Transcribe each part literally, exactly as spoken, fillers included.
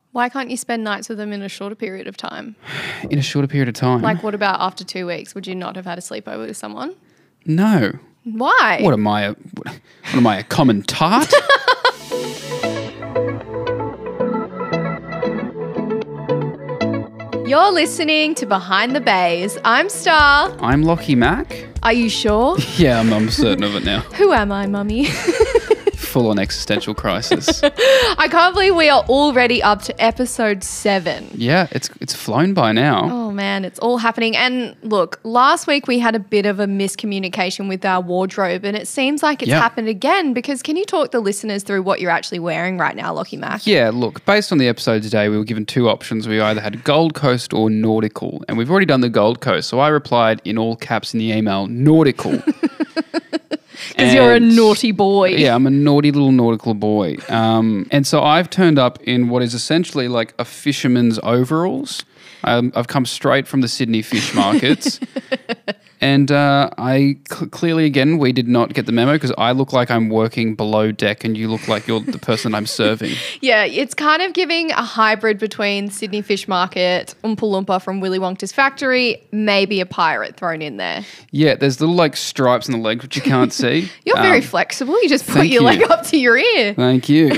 Why can't you spend nights with them in a shorter period of time? In a shorter period of time? Like, what about after two weeks? Would you not have had a sleepover with someone? No. Why? What am I? A, what, what am I, a common tart? You're listening to Behind the Bays. I'm Star. I'm Lockie Mac. Are you sure? Yeah, I'm, I'm certain of it now. Who am I, mummy? Full-on existential crisis. I can't believe we are already up to episode seven. Yeah, it's it's flown by now. Oh, man, it's all happening. And look, last week we had a bit of a miscommunication with our wardrobe, and it seems like it's yep. happened again, because can you talk the listeners through what you're actually wearing right now, Lockie Mac? Yeah, look, based on the episode today, we were given two options. We either had Gold Coast or Nautical, and we've already done the Gold Coast, so I replied in all caps in the email, Nautical. Because you're a naughty boy. Yeah, I'm a naughty little nautical boy. Um, and so I've turned up in what is essentially like a fisherman's overalls. Um, I've come straight from the Sydney fish markets. And uh, I cl- clearly, again, we did not get the memo because I look like I'm working below deck and you look like you're the person I'm serving. Yeah, it's kind of giving a hybrid between Sydney Fish Market, Oompa Loompa from Willy Wonka's factory, maybe a pirate thrown in there. Yeah, there's little like stripes on the leg which you can't see. You're um, very flexible. You just put thank your you. leg up to your ear. Thank you.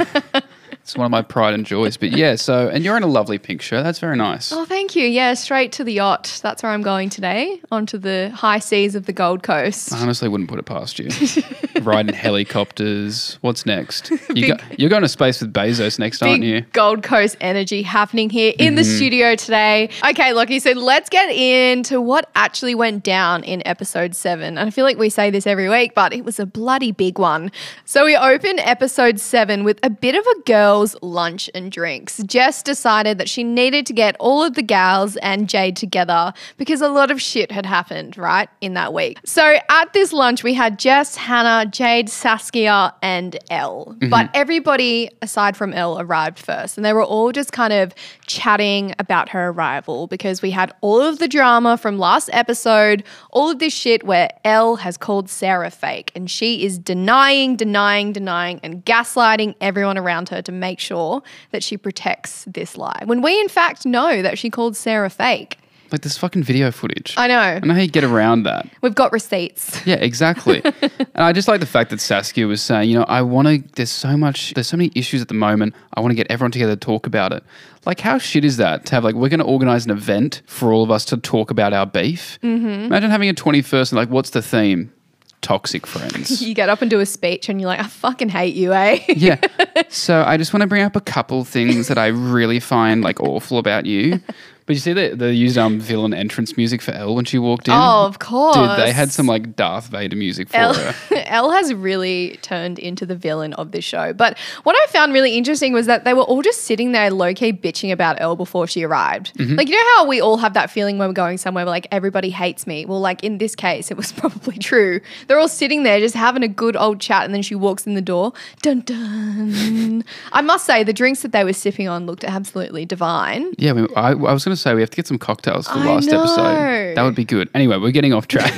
It's one of my pride and joys. But yeah, so, and you're in a lovely pink shirt. That's very nice. Oh, thank you. Yeah, straight to the yacht. That's where I'm going today, onto the high seas of the Gold Coast. I honestly wouldn't put it past you. Riding helicopters. What's next? You Big, go, you're going to space with Bezos next, aren't you? Gold Coast energy happening here in mm-hmm. the studio today. Okay, Lockie, so let's get into what actually went down in episode seven. And I feel like we say this every week, but it was a bloody big one. So we open episode seven with a bit of a girl's lunch and drinks. Jess decided that she needed to get all of the gals and Jade together because a lot of shit had happened, right, in that week. So at this lunch, we had Jess, Hannah, Jade, Saskia, and Elle. Mm-hmm. But everybody aside from Elle arrived first, and they were all just kind of chatting about her arrival because we had all of the drama from last episode, all of this shit where Elle has called Sarah fake, and she is denying, denying, denying, and gaslighting everyone around her to make sure that she protects this lie, when we in fact know that she called Sarah fake. Like this fucking video footage. I know. I don't know how you get around that. We've got receipts. Yeah, exactly. And I just like the fact that Saskia was saying, you know, I want to, there's so much, there's so many issues at the moment. I want to get everyone together to talk about it. Like, how shit is that to have, like, we're going to organise an event for all of us to talk about our beef? Mm-hmm. Imagine having a twenty-first and, like, what's the theme? Toxic friends. You get up and do a speech and you're like, I fucking hate you, eh? Yeah. So I just want to bring up a couple things that I really find like awful about you. But you see the they used um villain entrance music for Elle when she walked in? Oh, of course. Dude, they had some like Darth Vader music for Elle, her. Elle has really turned into the villain of this show. But what I found really interesting was that they were all just sitting there low-key bitching about Elle before she arrived. Mm-hmm. Like, you know how we all have that feeling when we're going somewhere where like everybody hates me? Well, like in this case, it was probably true. They're all sitting there just having a good old chat, and then she walks in the door. Dun dun. I must say, the drinks that they were sipping on looked absolutely divine. Yeah, we, I, I was going to say we have to get some cocktails for the I last know. episode. That would be good. Anyway, we're getting off track.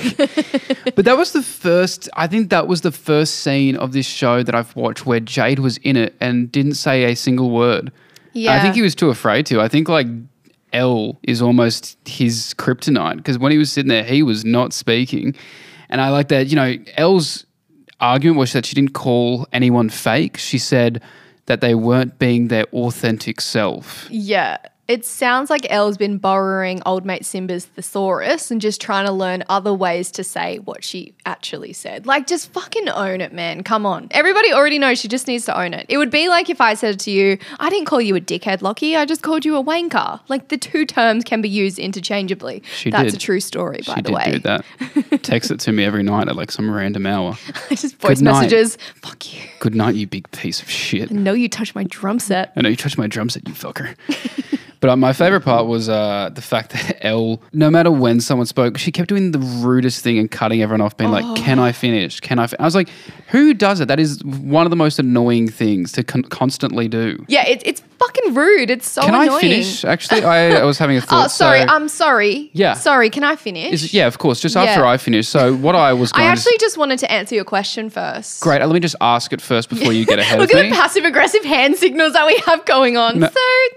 But that was the first, I think that was the first scene of this show that I've watched where Jade was in it and didn't say a single word. Yeah. I think he was too afraid to. I think like Elle is almost his kryptonite because when he was sitting there, he was not speaking. And I like that, you know, Elle's argument was that she didn't call anyone fake. She said that they weren't being their authentic self. Yeah. It sounds like Elle's been borrowing old mate Simba's thesaurus and just trying to learn other ways to say what she actually said. Like, just fucking own it, man. Come on. Everybody already knows she just needs to own it. It would be like if I said to you, I didn't call you a dickhead, Lockie. I just called you a wanker. Like, the two terms can be used interchangeably. She That's did. a true story, by she the way. She did do that. Text it to me every night at like some random hour. Just voice Good night. messages. Fuck you. Good night, you big piece of shit. I know you touched my drum set. I know you touched my drum set, you fucker. But uh, my favourite part was uh, the fact that Elle, no matter when someone spoke, she kept doing the rudest thing and cutting everyone off, being oh. like, can I finish? Can I fin-? I was like, who does it? That is one of the most annoying things to con- constantly do. Yeah, it, it's fucking rude. It's so can annoying. Can I finish? Actually, I, I was having a thought. Oh, sorry. So, I'm sorry. Yeah. Sorry, can I finish? Is, yeah, of course. Just yeah. after I finish. So what I was going I actually to... just wanted to answer your question first. Great. Let me just ask it first before you get ahead Look of me. Look at the passive-aggressive hand signals that we have going on. No. So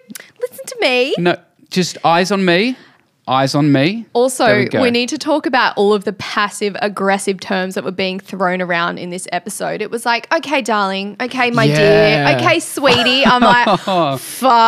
me. No, just eyes on me. Eyes on me. There Also, we go. we need to talk about all of the passive aggressive terms that were being thrown around in this episode. It was like, okay, darling. Okay, my Yeah. dear. Okay, sweetie. I'm like,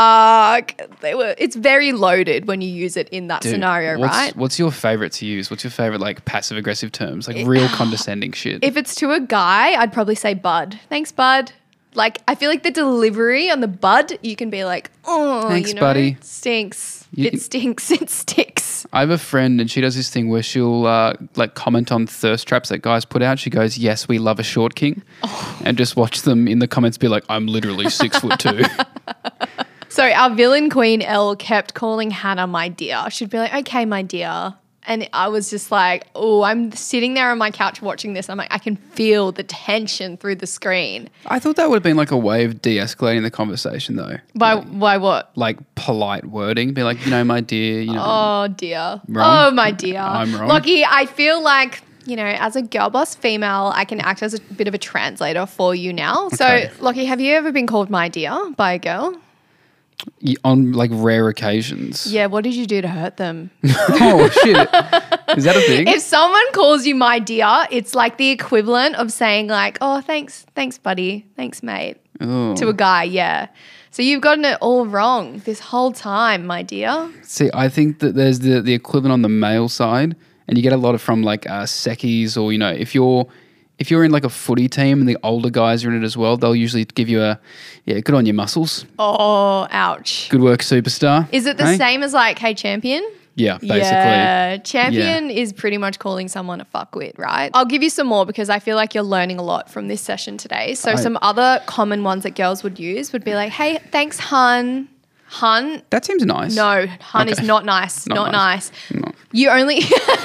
fuck. They were, it's very loaded when you use it in that Dude, scenario, what's, right? What's your favorite to use? What's your favorite like passive aggressive terms? Like real condescending shit. If it's to a guy, I'd probably say bud. Thanks, bud. Like, I feel like the delivery on the bud, you can be like, oh, Thanks, you know, buddy. stinks. You it can- stinks. It sticks. I have a friend and she does this thing where she'll uh, like comment on thirst traps that guys put out. She goes, yes, we love a short king. Oh. And just watch them in the comments be like, I'm literally six foot two. So our villain queen Elle kept calling Hannah my dear. She'd be like, okay, my dear. And I was just like, oh, I'm sitting there on my couch watching this. I'm like, I can feel the tension through the screen. I thought that would have been like a way of de-escalating the conversation though. By why what? Like polite wording. Be like, you know, my dear, you know. Oh, dear. Wrong? Oh, my dear. I'm wrong. Lockie, I feel like, you know, as a girl boss female, I can act as a bit of a translator for you now. Okay. So, Lockie, have you ever been called my dear by a girl? Y- on like rare occasions. Yeah, what did you do to hurt them? Oh, shit. Is that a thing? If someone calls you my dear, it's like the equivalent of saying like, oh, thanks, thanks, buddy. Thanks, mate. Oh. To a guy, yeah. So you've gotten it all wrong this whole time, my dear. See, I think that there's the, the equivalent on the male side, and you get a lot of from like uh, secchies or, you know, if you're if you're in like a footy team and the older guys are in it as well, they'll usually give you a, yeah, good on your muscles. Oh, ouch. Good work, superstar. Is it the Hey? same as like, hey, champion? Yeah, basically. Yeah, champion is pretty much calling someone a fuckwit, right? I'll give you some more because I feel like you're learning a lot from this session today. So I- some other common ones that girls would use would be like, hey, thanks, hun. Hun? That seems nice. No, hun is Okay. not nice. Not Not, nice. nice. No. You only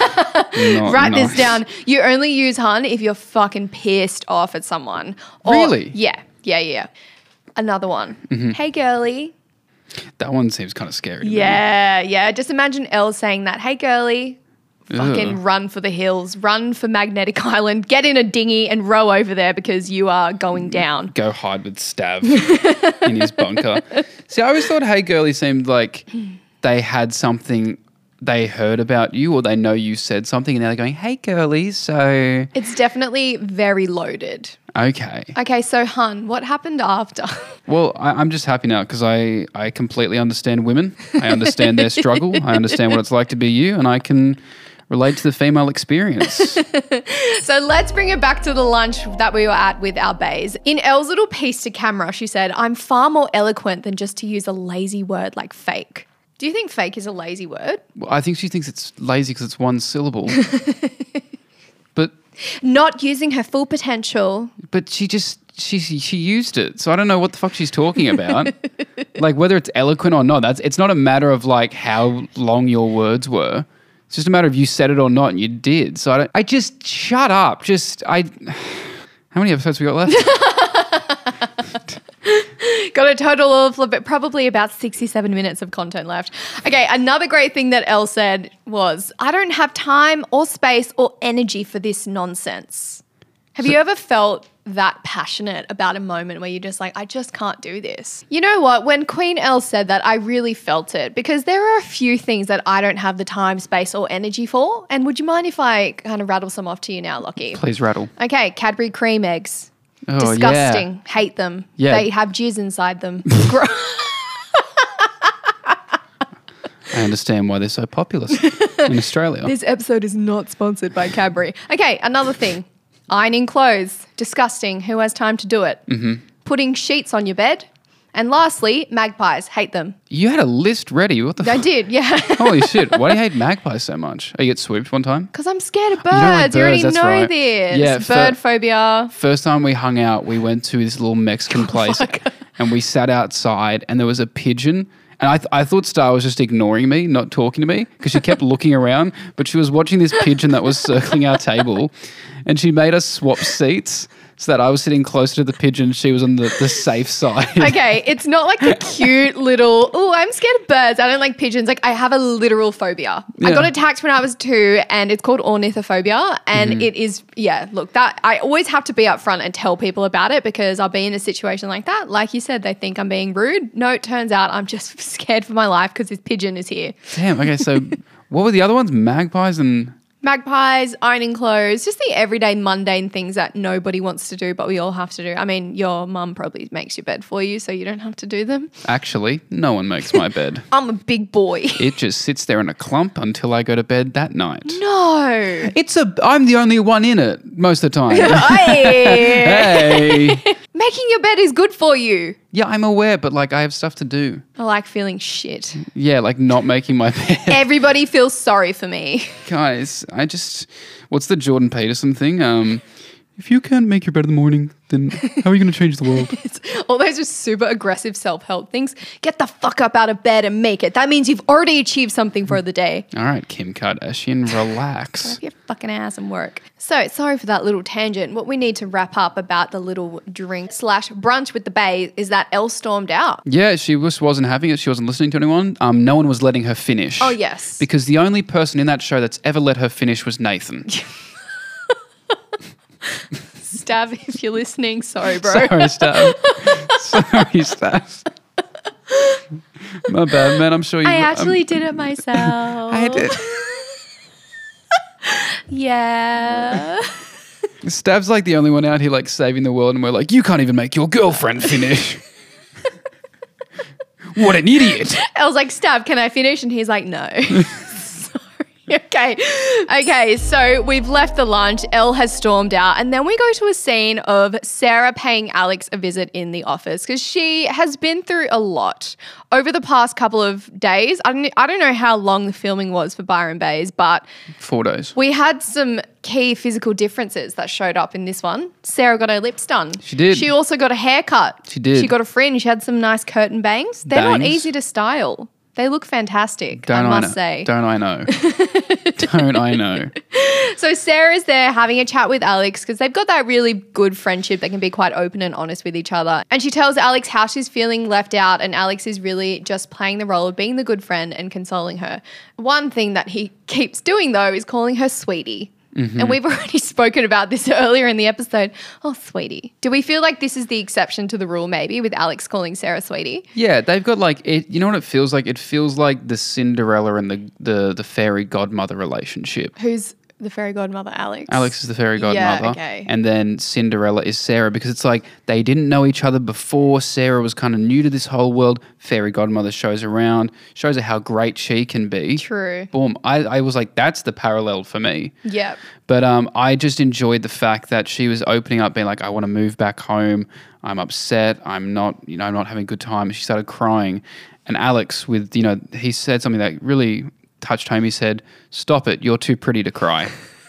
Not write nice. this down. You only use hun if you're fucking pissed off at someone. Or- Really? Yeah, yeah, yeah. Another one. Mm-hmm. Hey, girly. That one seems kind of scary to me. Yeah, yeah. Just imagine Elle saying that. Hey, girly. Fucking Ugh. run for the hills. Run for Magnetic Island. Get in a dinghy and row over there because you are going down. Go hide with Stav in his bunker. See, I always thought Hey Girlie seemed like they had something they heard about you or they know you said something and now they're going, hey girlie, so It's definitely very loaded. okay. Okay, so hun, what happened after? Well, I, I'm just happy now because I, I completely understand women. I understand their struggle. I understand what it's like to be you and I can relate to the female experience. So let's bring it back to the lunch that we were at with our bays. In Elle's little piece to camera, she said, I'm far more eloquent than just to use a lazy word like fake. Do you think fake is a lazy word? Well, I think she thinks it's lazy because it's one syllable. But Not using her full potential. But she just she she used it, so I don't know what the fuck she's talking about. Like whether it's eloquent or not, that's it's not a matter of like how long your words were. It's just a matter of you said it or not, and you did. So I don't. I just shut up. Just I. How many episodes we got left? Got a total of probably about sixty-seven minutes of content left. Okay, another great thing that Elle said was, I don't have time or space or energy for this nonsense. Have you ever felt that passionate about a moment where you're just like, I just can't do this? You know what? When Queen Elle said that, I really felt it because there are a few things that I don't have the time, space or energy for. And would you mind if I kind of rattle some off to you now, Lockie? Please rattle. Okay, Cadbury cream eggs. Oh, Disgusting. Hate them. Yeah. They have jizz inside them. Gro- I understand why they're so popular in Australia. This episode is not sponsored by Cadbury. Okay, another thing. Ironing clothes. Disgusting. Who has time to do it? Mm-hmm. Putting sheets on your bed. And lastly, magpies. Hate them. You had a list ready. What the? I fuck? did, yeah. Holy shit! Why do you hate magpies so much? Oh, you get swooped one time. Because I'm scared of You don't like birds. You, already birds, know that's right. this. Yeah, Bird fir- phobia. First time we hung out, we went to this little Mexican place and we sat outside and there was a pigeon. And I, th- I thought Star was just ignoring me, not talking to me, because she kept looking around. But she was watching this pigeon that was circling our table and she made us swap seats. so that I was sitting closer to the pigeon. She was on the, the safe side. Okay, it's not like the cute little, oh, I'm scared of birds. I don't like pigeons. Like, I have a literal phobia. Yeah. I got attacked when I was two, and it's called ornithophobia. And Mm-hmm. it is, yeah, look, that I always have to be upfront and tell people about it because I'll be in a situation like that. Like you said, they think I'm being rude. No, it turns out I'm just scared for my life because this pigeon is here. Damn. Okay, so what were the other ones? Magpies and... Magpies, ironing clothes, just the everyday mundane things that nobody wants to do, but we all have to do. I mean, your mum probably makes your bed for you, so you don't have to do them. Actually, no one makes my bed. I'm a big boy. It just sits there in a clump until I go to bed that night. No. It's a... I'm the only one in it most of the time. Hey. Hey. Making your bed is good for you. Yeah, I'm aware, but like I have stuff to do. I like feeling shit. Yeah, like not making my bed. Everybody feels sorry for me. Guys, I just... What's the Jordan Peterson thing? Um, if you can't make your bed in the morning, then how are you going to change the world? It's all those just super aggressive self-help things. Get the fuck up out of bed and make it. That means you've already achieved something for the day. All right, Kim Kardashian, relax. Have your fucking ass and work. So, sorry for that little tangent. What we need to wrap up about the little drink slash brunch with the bae is that Elle stormed out. Yeah, she just wasn't having it. She wasn't listening to anyone. Um, no one was letting her finish. Oh, yes. Because the only person in that show that's ever let her finish was Nathan. Stav, if you're listening, sorry, bro. Sorry, Stav. Sorry, Stav. My bad, man. I'm sure you... I I'm- actually did it myself. I did. Yeah. Stav's like the only one out here like saving the world, and we're like, you can't even make your girlfriend finish. What an idiot. I was like, Stav, can I finish? And he's like, no. Okay. Okay. So we've left the lunch. Elle has stormed out. And then we go to a scene of Sarah paying Alex a visit in the office because she has been through a lot over the past couple of days. I don't, I don't know how long the filming was for Byron Bays, but Four days. we had some key physical differences that showed up in this one. Sarah got her lips done. She did. She also got a haircut. She did. She got a fringe. She had some nice curtain bangs. They're not Bangs? easy to style. They look fantastic, Don't I I must know? say. Don't I know? Don't I know? So Sarah's there having a chat with Alex because they've got that really good friendship. They can be quite open and honest with each other. And she tells Alex how she's feeling left out, and Alex is really just playing the role of being the good friend and consoling her. One thing that he keeps doing, though, is calling her sweetie. Mm-hmm. And we've already spoken about this earlier in the episode. Oh, sweetie. Do we feel like this is the exception to the rule, maybe, with Alex calling Sarah sweetie? Yeah, they've got like it. You know what it feels like? It feels like the Cinderella and the the, the fairy godmother relationship. Who's the fairy godmother, Alex? Alex is the fairy Yeah, godmother. okay. And then Cinderella is Sarah, because it's like they didn't know each other before. Sarah was kind of new to this whole world. Fairy godmother shows around, shows her how great she can be. True. Boom. I, I was like, that's the parallel for me. Yep. But um, I just enjoyed the fact that she was opening up, being like, I want to move back home. I'm upset. I'm not, you know, I'm not having a good time. And she started crying. And Alex, with, you know, he said something that really touched home. He said, stop it. You're too pretty to cry.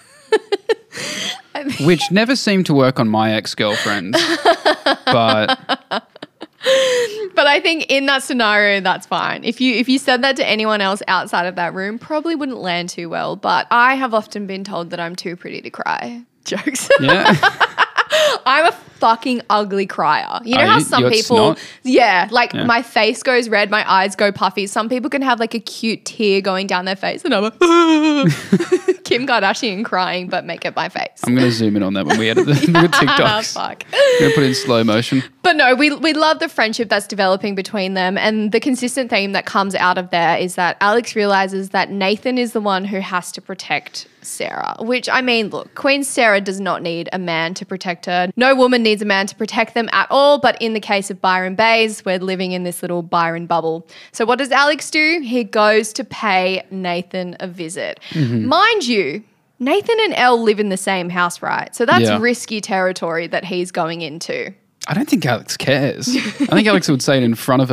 Which never seemed to work on my ex-girlfriends. But But I think in that scenario, that's fine. If you if you said that to anyone else outside of that room, probably wouldn't land too well. But I have often been told that I'm too pretty to cry. Jokes. yeah. I'm a fucking ugly crier. You know Are how you? some You're people, snot? yeah, like Yeah. my face goes red, my eyes go puffy. Some people can have like a cute tear going down their face, and I'm like Kim Kardashian crying, but make it my face. I'm going to zoom in on that when we edit the, the TikToks. Fuck. I'm going to put it in slow motion. But no, we we love the friendship that's developing between them, and the consistent theme that comes out of there is that Alex realizes that Nathan is the one who has to protect Sarah, which, I mean, look, Queen Sarah does not need a man to protect her. No woman needs a man to protect them at all, but in the case of Byron Bays, we're living in this little Byron bubble. So what does Alex do? He goes to pay Nathan a visit. Mind you, Nathan and Elle live in the same house, right? So that's Yeah. risky territory that he's going into. I don't think Alex cares. I think Alex would say it in front of her.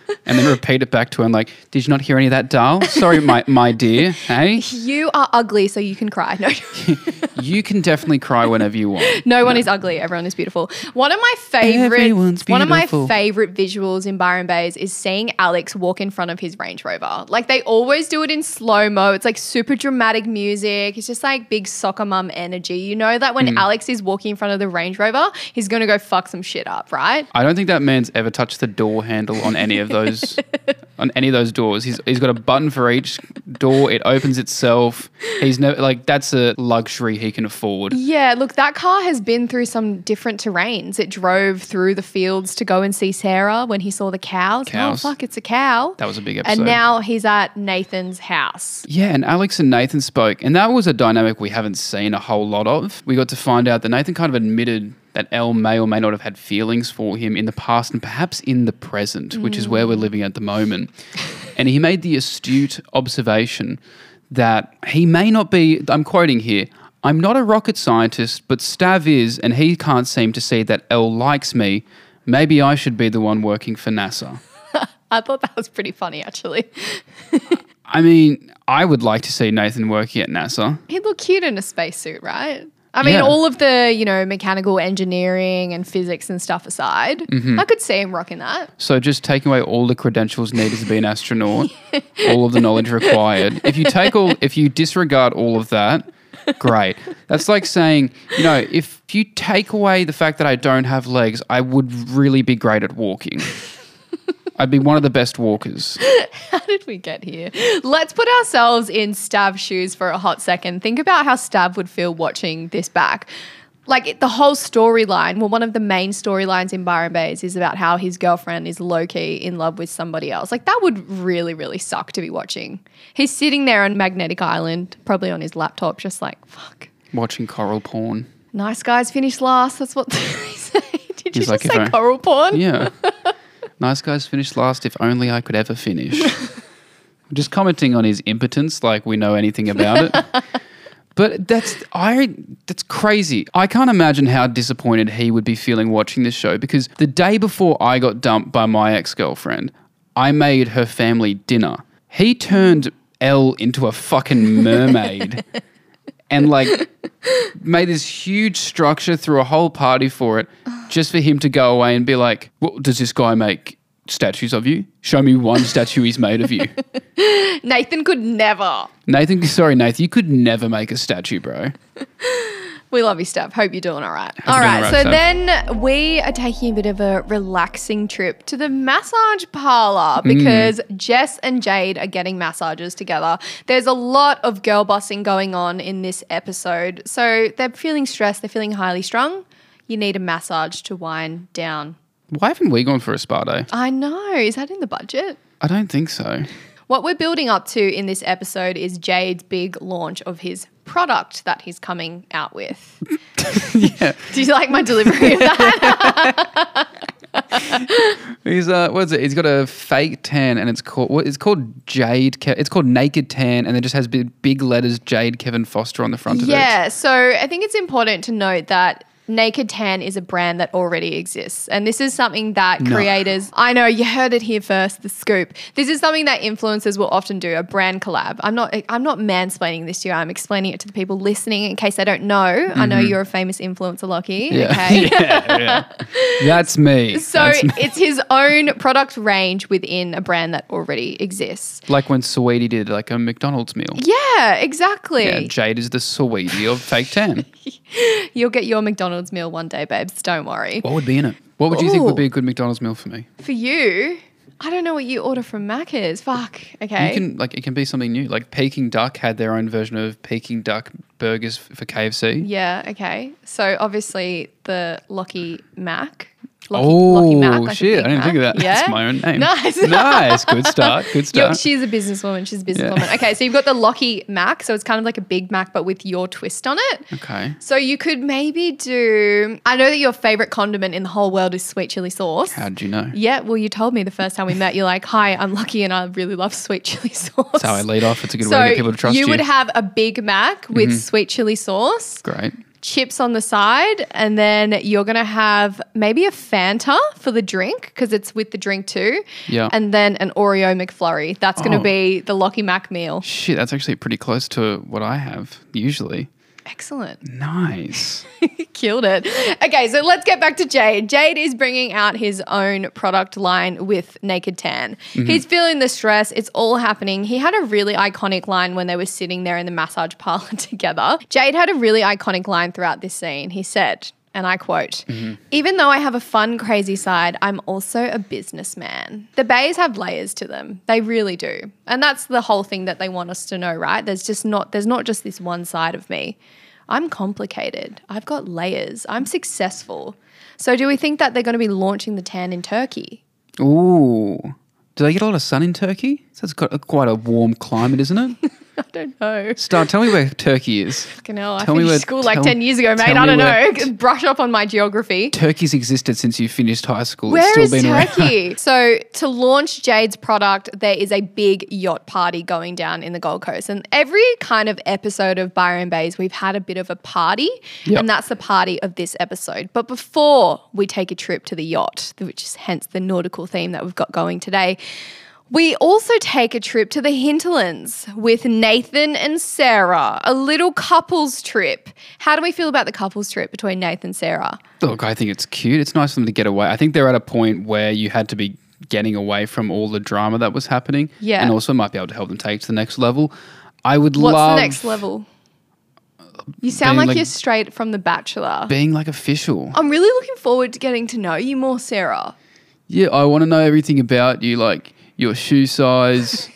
and then repeat it back to her and like, did you not hear any of that, Dal? Sorry, my, my dear. Hey? You are ugly, so you can cry. No, You can definitely cry whenever you want. no one is ugly. Everyone is beautiful. One of my favorite, Everyone's one of my beautiful. favorite visuals in Byron Bays is seeing Alex walk in front of his Range Rover. Like they always do it in slow mo. It's like super dramatic music. It's just like big soccer mum energy. You know that when Mm. Alex is walking in front of the Range Rover, he's gonna go fuck some shit up, right? I don't think that man's ever touched the door handle on any of those on any of those doors. He's he's got a button for each door. It opens itself. He's never like that's a luxury he can afford. Yeah, look, that car has been through some different terrains. It drove through the fields to go and see Sarah when he saw the cows. Cows. Oh, fuck, it's a cow. That was a big episode. And now he's at Nathan's house. Yeah, and Alex and Nathan spoke, and that was a dynamic we haven't seen a whole lot of. We got to find out that Nathan kind of admitted that Elle may or may not have had feelings for him in the past and perhaps in the present, which is where we're living at the moment. And he made the astute observation that he may not be, I'm quoting here, I'm not a rocket scientist, but Stav is, and he can't seem to see that Elle likes me. Maybe I should be the one working for NASA. I thought that was pretty funny, actually. I mean, I would like to see Nathan working at NASA. He'd look cute in a spacesuit, right? I mean, Yeah. all of the, you know, mechanical engineering and physics and stuff aside, Mm-hmm. I could see him rocking that. So just taking away all the credentials needed to be an astronaut, all of the knowledge required. If you take all, if you disregard all of that, great. That's like saying, you know, if you take away the fact that I don't have legs, I would really be great at walking. I'd be one of the best walkers. How did we get here? Let's put ourselves in Stav's shoes for a hot second. Think about how Stav would feel watching this back. Like it- the whole storyline, well, one of the main storylines in Byron Bays is about how his girlfriend is low-key in love with somebody else. Like that would really, really suck to be watching. He's sitting there on Magnetic Island, probably on his laptop, just like, fuck. Watching coral porn. Nice guys finish last. That's what they say. Did you He's just like, if say I- coral porn? Yeah. Nice guys finished last. If only I could ever finish. Just commenting on his impotence like we know anything about it. But that's I that's crazy. I can't imagine how disappointed he would be feeling watching this show because the day before I got dumped by my ex-girlfriend, I made her family dinner. He turned Elle into a fucking mermaid and like made this huge structure through a whole party for it just for him to go away and be like, well, does this guy make statues of you? Show me one statue he's made of you. Nathan could never. Nathan, sorry, Nathan, you could never make a statue, bro. We love you, Steph. Hope you're doing all right. Hope All you're doing right. all right, So Steph. then we are taking a bit of a relaxing trip to the massage parlor Mm. because Jess and Jade are getting massages together. There's a lot of girl bossing going on in this episode. So they're feeling stressed. They're feeling highly strung. You need a massage to wind down. Why haven't we gone for a spa day? I know. Is that in the budget? I don't think so. What we're building up to in this episode is Jade's big launch of his product that he's coming out with. Yeah. Do you like my delivery of that? He's uh, what is it? He's got a fake tan, and it's called what? It's called Jade. Ke- it's called Naked Tan, and it just has big, big letters Jade Kevin Foster on the front of it. Yeah, so I think it's important to note that Naked Tan is a brand that already exists. And this is something that No. creators, I know you heard it here first, the scoop. This is something that influencers will often do, a brand collab. I'm not I'm not mansplaining this to you. I'm explaining it to the people listening in case they don't know. I know you're a famous influencer, Lockie. Mm-hmm. Yeah. Okay. yeah, yeah. That's me. So That's me. it's his own product range within a brand that already exists. Like when Saweetie did like a McDonald's meal. Yeah, exactly. Yeah, Jade is the Saweetie of fake tan. You'll get your McDonald's meal one day, babes. Don't worry. What would be in it? What would you think would Ooh. be a good McDonald's meal for me? For you, I don't know what you order from Macca's. Fuck. Okay. You can like it can be something new. Like Peking Duck had their own version of Peking Duck burgers f- for K F C. Yeah, okay. So obviously the Lockie Mac. Lockie, Oh Lockie Mac, like a shit! Big I didn't think of Mac. that. Yeah? That's my own name. Nice. nice. Good start. Good Yo, start. she's a businesswoman. She's a businesswoman. Yeah. Okay, so you've got the Lockie Mac. So it's kind of like a Big Mac, but with your twist on it. Okay. So you could maybe do, I know that your favorite condiment in the whole world is sweet chili sauce. How did you know? Yeah, well, you told me the first time we met, you're like, hi, I'm Lucky and I really love sweet chili sauce. That's how I lead off. It's a good so way to get people to trust you. you would have a Big Mac with sweet chili sauce, Great. chips on the side, and then you're going to have maybe a Fanta for the drink because it's with the drink too. Yeah. And then an Oreo McFlurry. That's going to Oh. be the Lockie Mac meal. Shit, that's actually pretty close to what I have usually. Excellent. Nice. Killed it. Okay, so let's get back to Jade. Jade is bringing out his own product line with Naked Tan. Mm-hmm. He's feeling the stress. It's all happening. He had a really iconic line when they were sitting there in the massage parlor together. Jade had a really iconic line throughout this scene. He said, and I quote, Mm-hmm. "Even though I have a fun, crazy side, I'm also a businessman." The Bays have layers to them. They really do. And that's the whole thing that they want us to know, right? There's just not, there's not just this one side of me. I'm complicated. I've got layers. I'm successful. So do we think that they're going to be launching the tan in Turkey? Ooh. Do they get a lot of sun in Turkey? So it's got a, quite a warm climate, isn't it? I don't know. Star, tell me where Turkey is. Fucking hell, I Tell me finished where- school like tell- ten years ago, mate. tell I me don't where- know. Brush up on my geography. Turkey's existed since you finished high school. Where it's is still been around. Turkey? So to launch Jade's product, there is a big yacht party going down in the Gold Coast. And every kind of episode of Byron Bays, we've had a bit of a party. Yep. And that's the party of this episode. But before we take a trip to the yacht, which is hence the nautical theme that we've got going today, we also take a trip to the hinterlands with Nathan and Sarah, a little couples trip. How do we feel about the couples trip between Nathan and Sarah? Look, I think it's cute. It's nice for them to get away. I think they're at a point where you had to be getting away from all the drama that was happening. Yeah. And also might be able to help them take it to the next level. I would What's love the next level? You sound being like, like- you're straight from The Bachelor. being like official. I'm really looking forward to getting to know you more, Sarah. Yeah, I want to know everything about you, like your shoe size.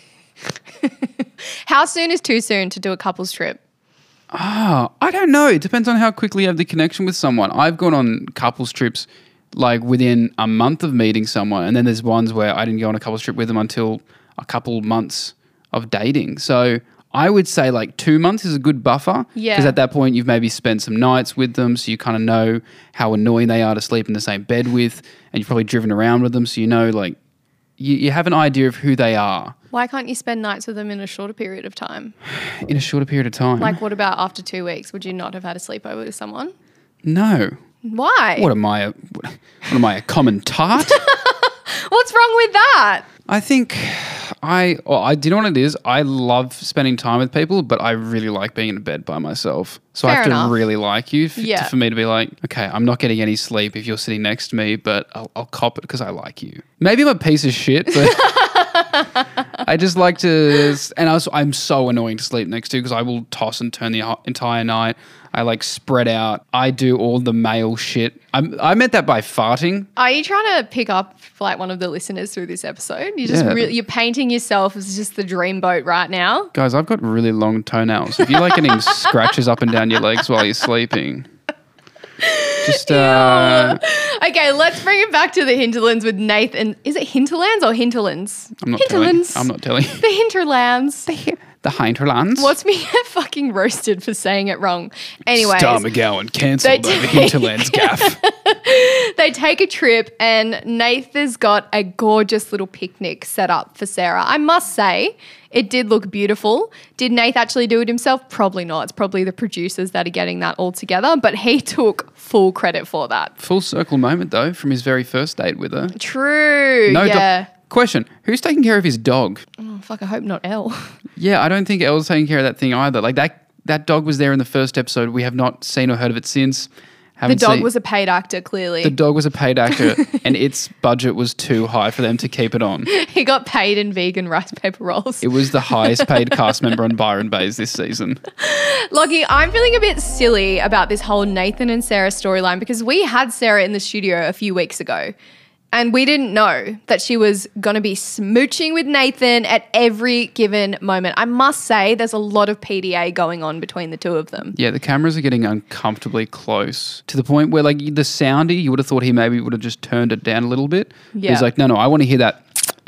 How soon is too soon to do a couples trip? Ah, I don't know. It depends on how quickly you have the connection with someone. I've gone on couples trips like within a month of meeting someone, and then there's ones where I didn't go on a couples trip with them until a couple months of dating. So I would say like two months is a good buffer. Yeah. Because at that point you've maybe spent some nights with them, so you kind of know how annoying they are to sleep in the same bed with, and you've probably driven around with them, so you know like you, you have an idea of who they are Why can't you spend nights with them in a shorter period of time? in a shorter period of time. Like, what about after two weeks? Would you not have had a sleepover with someone? no. Why? What am I? A, what, what am I? A common tart? What's wrong with that? I think I. Well, I. Do you know what it is? I love spending time with people, but I really like being in bed by myself. So I Fair have to enough. really like you f- to- Yeah. for me to be like, okay, I'm not getting any sleep if you're sitting next to me, but I'll, I'll cop it because I like you. Maybe I'm a piece of shit, but I just like to. And also, I'm so annoying to sleep next to because I will toss and turn the ho- entire night. I like spread out. I do all the male shit. I'm, I meant that by farting. Are you trying to pick up like one of the listeners through this episode? You just Yeah. really, you're painting yourself as just the dreamboat right now. Guys, I've got really long toenails. If you like getting scratches up and down your legs while you're sleeping, just uh, Okay, let's bring it back to the hinterlands with Nathan. Is it hinterlands or hinterlands? I'm not hinterlands. telling. I'm not telling. The hinterlands. The hinterlands. What's me get fucking roasted for saying it wrong? Anyways, Star McGowan cancelled They over take- hinterlands gaff. they take a trip and Nathan's got a gorgeous little picnic set up for Sarah. I must say, it did look beautiful. Did Nath actually do it himself? Probably not. It's probably the producers that are getting that all together, but he took full credit for that. Full circle moment though from his very first date with her. True. No yeah. dog. Question: who's taking care of his dog? Oh, fuck, I hope not Elle. Yeah, I don't think Elle's taking care of that thing either. Like that. That dog was there in the first episode. We have not seen or heard of it since. The Haven't dog seen- was a paid actor, clearly. The dog was a paid actor, and its budget was too high for them to keep it on. He got paid in vegan rice paper rolls. It was the highest paid cast member on Byron Bays this season. Lockie, I'm feeling a bit silly about this whole Nathan and Sarah storyline because we had Sarah in the studio a few weeks ago and we didn't know that she was going to be smooching with Nathan at every given moment. I must say there's a lot of P D A going on between the two of them. Yeah, the cameras are getting uncomfortably close to the point where, like, the soundy, you would have thought he maybe would have just turned it down a little bit. Yeah. He's like, no, no, I want to hear that.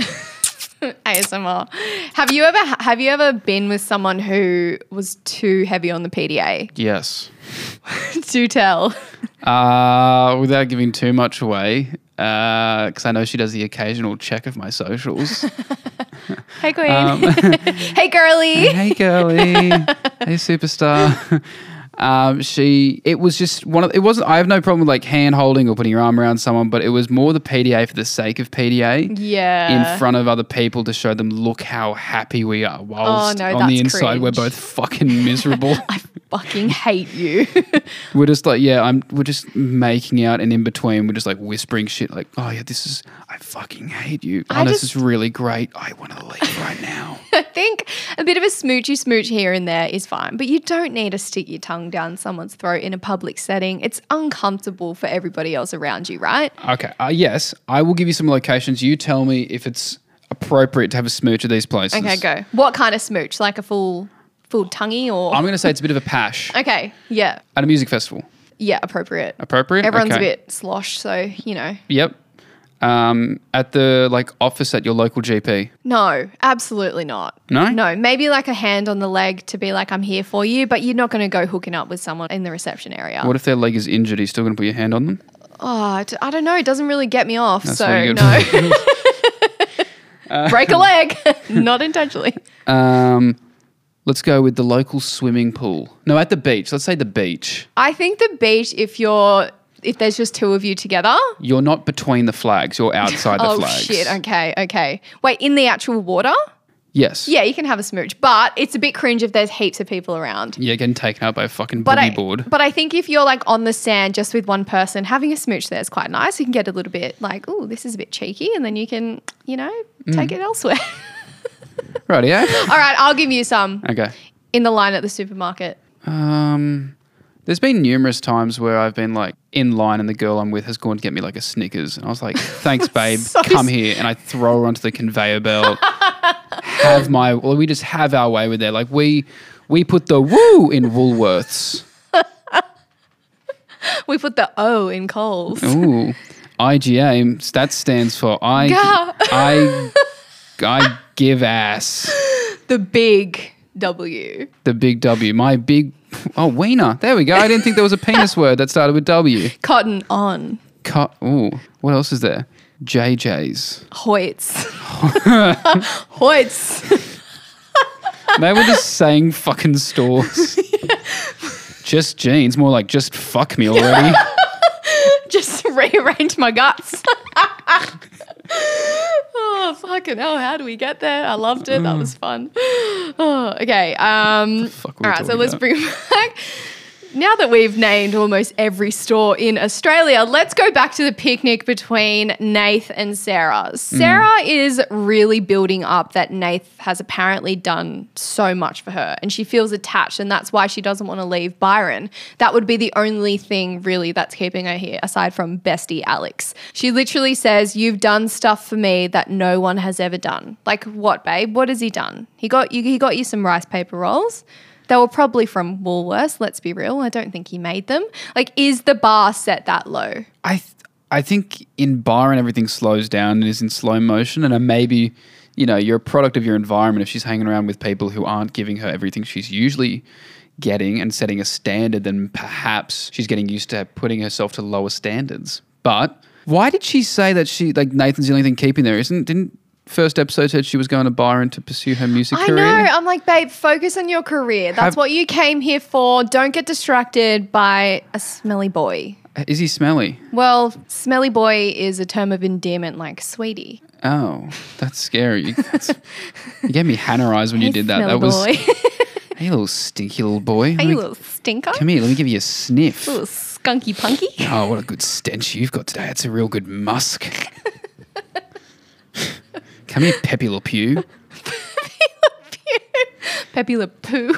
A S M R. Have you ever have you ever been with someone who was too heavy on the P D A? Yes. Do tell. Uh, without giving too much away, because I know she does the occasional check of my socials. Hey, Queen. Um, Hey, girly. hey, girly. Hey, superstar. Um, she, it was just one of, it wasn't, I have no problem with like hand holding or putting your arm around someone, but it was more the P D A for the sake of P D A. Yeah. In front of other people to show them, look how happy we are. Whilst Oh, no, on the that's inside, cringe. we're both fucking miserable. I fucking hate you. We're just like, yeah, I'm, we're just making out, and in between, we're just like whispering shit like, oh yeah, this is, I fucking hate you. Oh, I this just- is really great. I want to leave right now. I think a bit of a smoochy smooch here and there is fine, but you don't need to stick your tongue down someone's throat in a public setting. It's uncomfortable for everybody else around you, right? Okay, uh, yes, I will give you some locations. You tell me if it's appropriate to have a smooch at these places. Okay, go. What kind of smooch? Like a full full tonguey or? I'm going to say it's a bit of a pash Okay, yeah. at a music festival. Yeah, appropriate. Appropriate? Everyone's Okay. a bit slosh, so, you know. Yep. Um, at the like office at your local G P. No, absolutely not. No? No, maybe like a hand on the leg to be like, I'm here for you, but you're not going to go hooking up with someone in the reception area. What if their leg is injured? Are you still going to put your hand on them? Oh, I d- I don't know. It doesn't really get me off, That's so really good. no. Break a leg. Not intentionally. Um, let's go with the local swimming pool. No, at the beach. Let's say the beach. I think the beach, if you're, if there's just two of you together. You're not between the flags. You're outside the Oh, flags. shit. Okay, okay. Wait, in the actual water? Yes. Yeah, you can have a smooch, but it's a bit cringe if there's heaps of people around. Yeah, getting taken out by a fucking But I, boogie board. but I think if you're like on the sand just with one person, having a smooch there is quite nice. You can get a little bit like, oh, this is a bit cheeky, and then you can, you know, take Mm. it elsewhere. Right, yeah? All right, I'll give you some Okay. in the line at the supermarket. Um, there's been numerous times where I've been like in line and the girl I'm with has gone to get me like a Snickers. And I was like, thanks, babe. So Come s- here. And I throw her onto the conveyor belt. have my, well, we just have our way with her. Like we, we put the woo in Woolworths. We put the O in Coles. Ooh. I G A, that stands for I, Gah. I, I give ass. The big W. The big W. My big, oh, wiener. There we go. I didn't think there was a penis word that started with W. Cotton on. Cut. Ooh. What else is there? J J's. Hoyts. Hoyts. They were just saying fucking stores. Just jeans. More like just fuck me already. Just rearrange my guts. Oh, fucking hell. How do we get there? I loved it. That was fun. Oh, okay. Um, fuck were we all right, so talking let's about? bring back. Now that we've named almost every store in Australia, let's go back to the picnic between Nath and Sarah. Sarah is really building up that Nath has apparently done so much for her and she feels attached, and that's why she doesn't want to leave Byron. That would be the only thing really that's keeping her here aside from bestie Alex. She literally says, you've done stuff for me that no one has ever done. Like what, babe? What has he done? He got you, he got you some rice paper rolls. They were probably from Woolworths, let's be real. I don't think he made them. Like, is the bar set that low? I th- I think in Byron everything slows down and is in slow motion, and uh, maybe, you know, you're a product of your environment if she's hanging around with people who aren't giving her everything she's usually getting and setting a standard, then perhaps she's getting used to putting herself to lower standards. But why did she say that she, like, Nathan's the only thing keeping there? Isn't, didn't first episode said she was going to Byron to pursue her music I career? know. I'm like, babe, focus on your career. That's Have- what you came here for. Don't get distracted by a smelly boy. Is he smelly? Well, smelly boy is a term of endearment like sweetie. Oh, that's scary. You, that's, you gave me Hannah eyes when you Hey, did that. smelly That was, boy. hey, little stinky little boy. Hey, Let you me- little stinker. Come here, let me give you a sniff. Little skunky punky. Oh, what a good stench you've got today. It's a real good musk. Come here, Peppy Le Pew. Pepe Le Pew.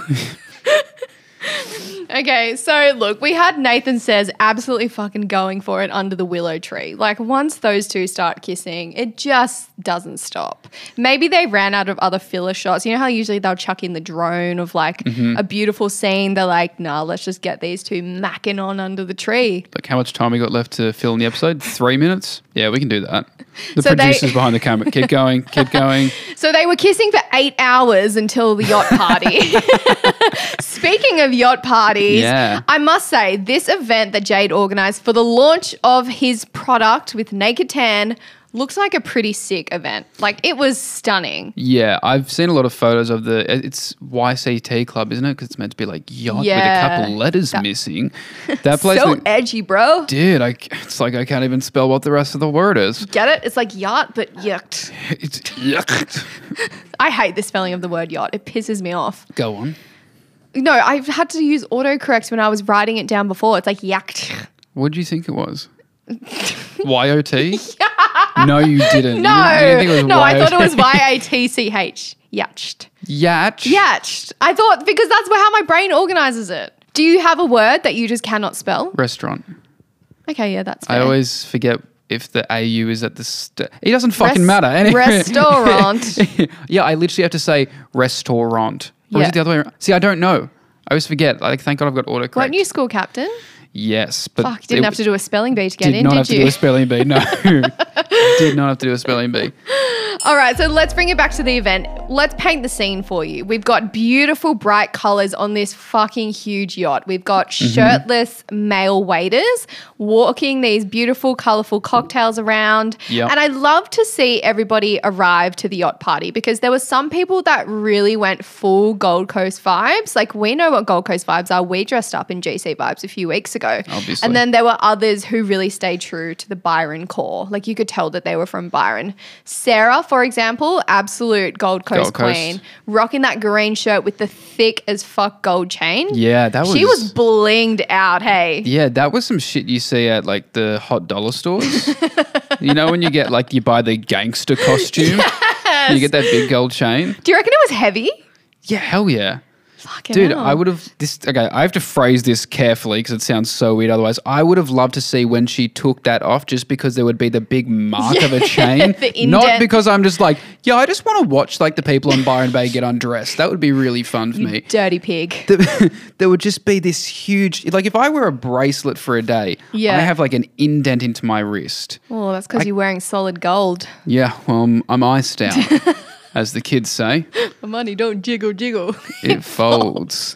Okay, so look, we had Nathan Says absolutely fucking going for it under the willow tree. Like, once those two start kissing, it just doesn't stop. Maybe they ran out of other filler shots. You know how usually they'll chuck in the drone of like Mm-hmm. a beautiful scene? They're like, nah, let's just get these two macking on under the tree. Like, how much time we got left to film the episode? Three minutes? Yeah, we can do that. The So they- producers behind the camera. Keep going, keep going. So they were kissing for eight hours until the yacht party. Speaking of yacht parties, Yeah. I must say this event that Jade organised for the launch of his product with Naked Tan looks like a pretty sick event. Like it was stunning. Yeah, I've seen a lot of photos of the. It's Y C T Club, isn't it? Because it's meant to be like yacht Yeah. with a couple letters That- missing. That place, So look- edgy, bro. dude. I, it's like I can't even spell what the rest of the word is. Get it? It's like yacht, but yucked. It's yuck. I hate the spelling of the word yacht. It pisses me off. Go on. No, I've had to use autocorrect when I was writing it down before. It's like yacht. What did you think it was? Y O T? No, you didn't. No, You didn't think it was no, I thought it was Y O T. Y A T C H. Yacht. Yatch. Yacht. I thought because that's how my brain organizes it. Do you have a word that you just cannot spell? Restaurant. Okay, yeah, that's fair. I always forget if the A U is at the. St- it doesn't fucking Res- matter. Anyway. Restaurant. Yeah, I literally have to say restaurant. Or is Yeah. it the other way around? See, I don't know. I always forget. Like, thank God I've got autocorrect. Weren't you school captain? Yes, but Fuck, you didn't it have to do a spelling bee to get did in, not did have to you? do a spelling bee. No, did not have to do a spelling bee. All right, so let's bring it back to the event. Let's paint the scene for you. We've got beautiful, bright colors on this fucking huge yacht. We've got Mm-hmm. shirtless male waiters walking these beautiful, colorful cocktails around. Yep. And I love to see everybody arrive to the yacht party because there were some people that really went full Gold Coast vibes. Like we know what Gold Coast vibes are. We dressed up in G C vibes a few weeks ago. Obviously. And then there were others who really stayed true to the Byron core. Like you could tell that they were from Byron. Sarah, for example, absolute Gold Coast Gold Coast. queen, rocking that green shirt with the thick as fuck gold chain. Yeah, that was. She was blinged out, hey. Yeah, that was some shit you see at like the hot dollar stores. You know when you get like you buy the gangster costume, you get that big gold chain. Do you reckon it was heavy? Yeah, hell yeah. Fucking Dude, hell. I would have this. Okay, I have to phrase this carefully because it sounds so weird. Otherwise, I would have loved to see when she took that off, just because there would be the big mark of a chain. The Not indent. because I'm just like, yeah, I just want to watch like the people on Byron Bay get undressed. That would be really fun for me. Dirty pig. There- there would just be this huge, like if I wear a bracelet for a day, Yeah. I have like an indent into my wrist. Oh, that's because you're wearing solid gold. Yeah, well, I'm, I'm iced out, as the kids say. The money don't jiggle jiggle. It folds.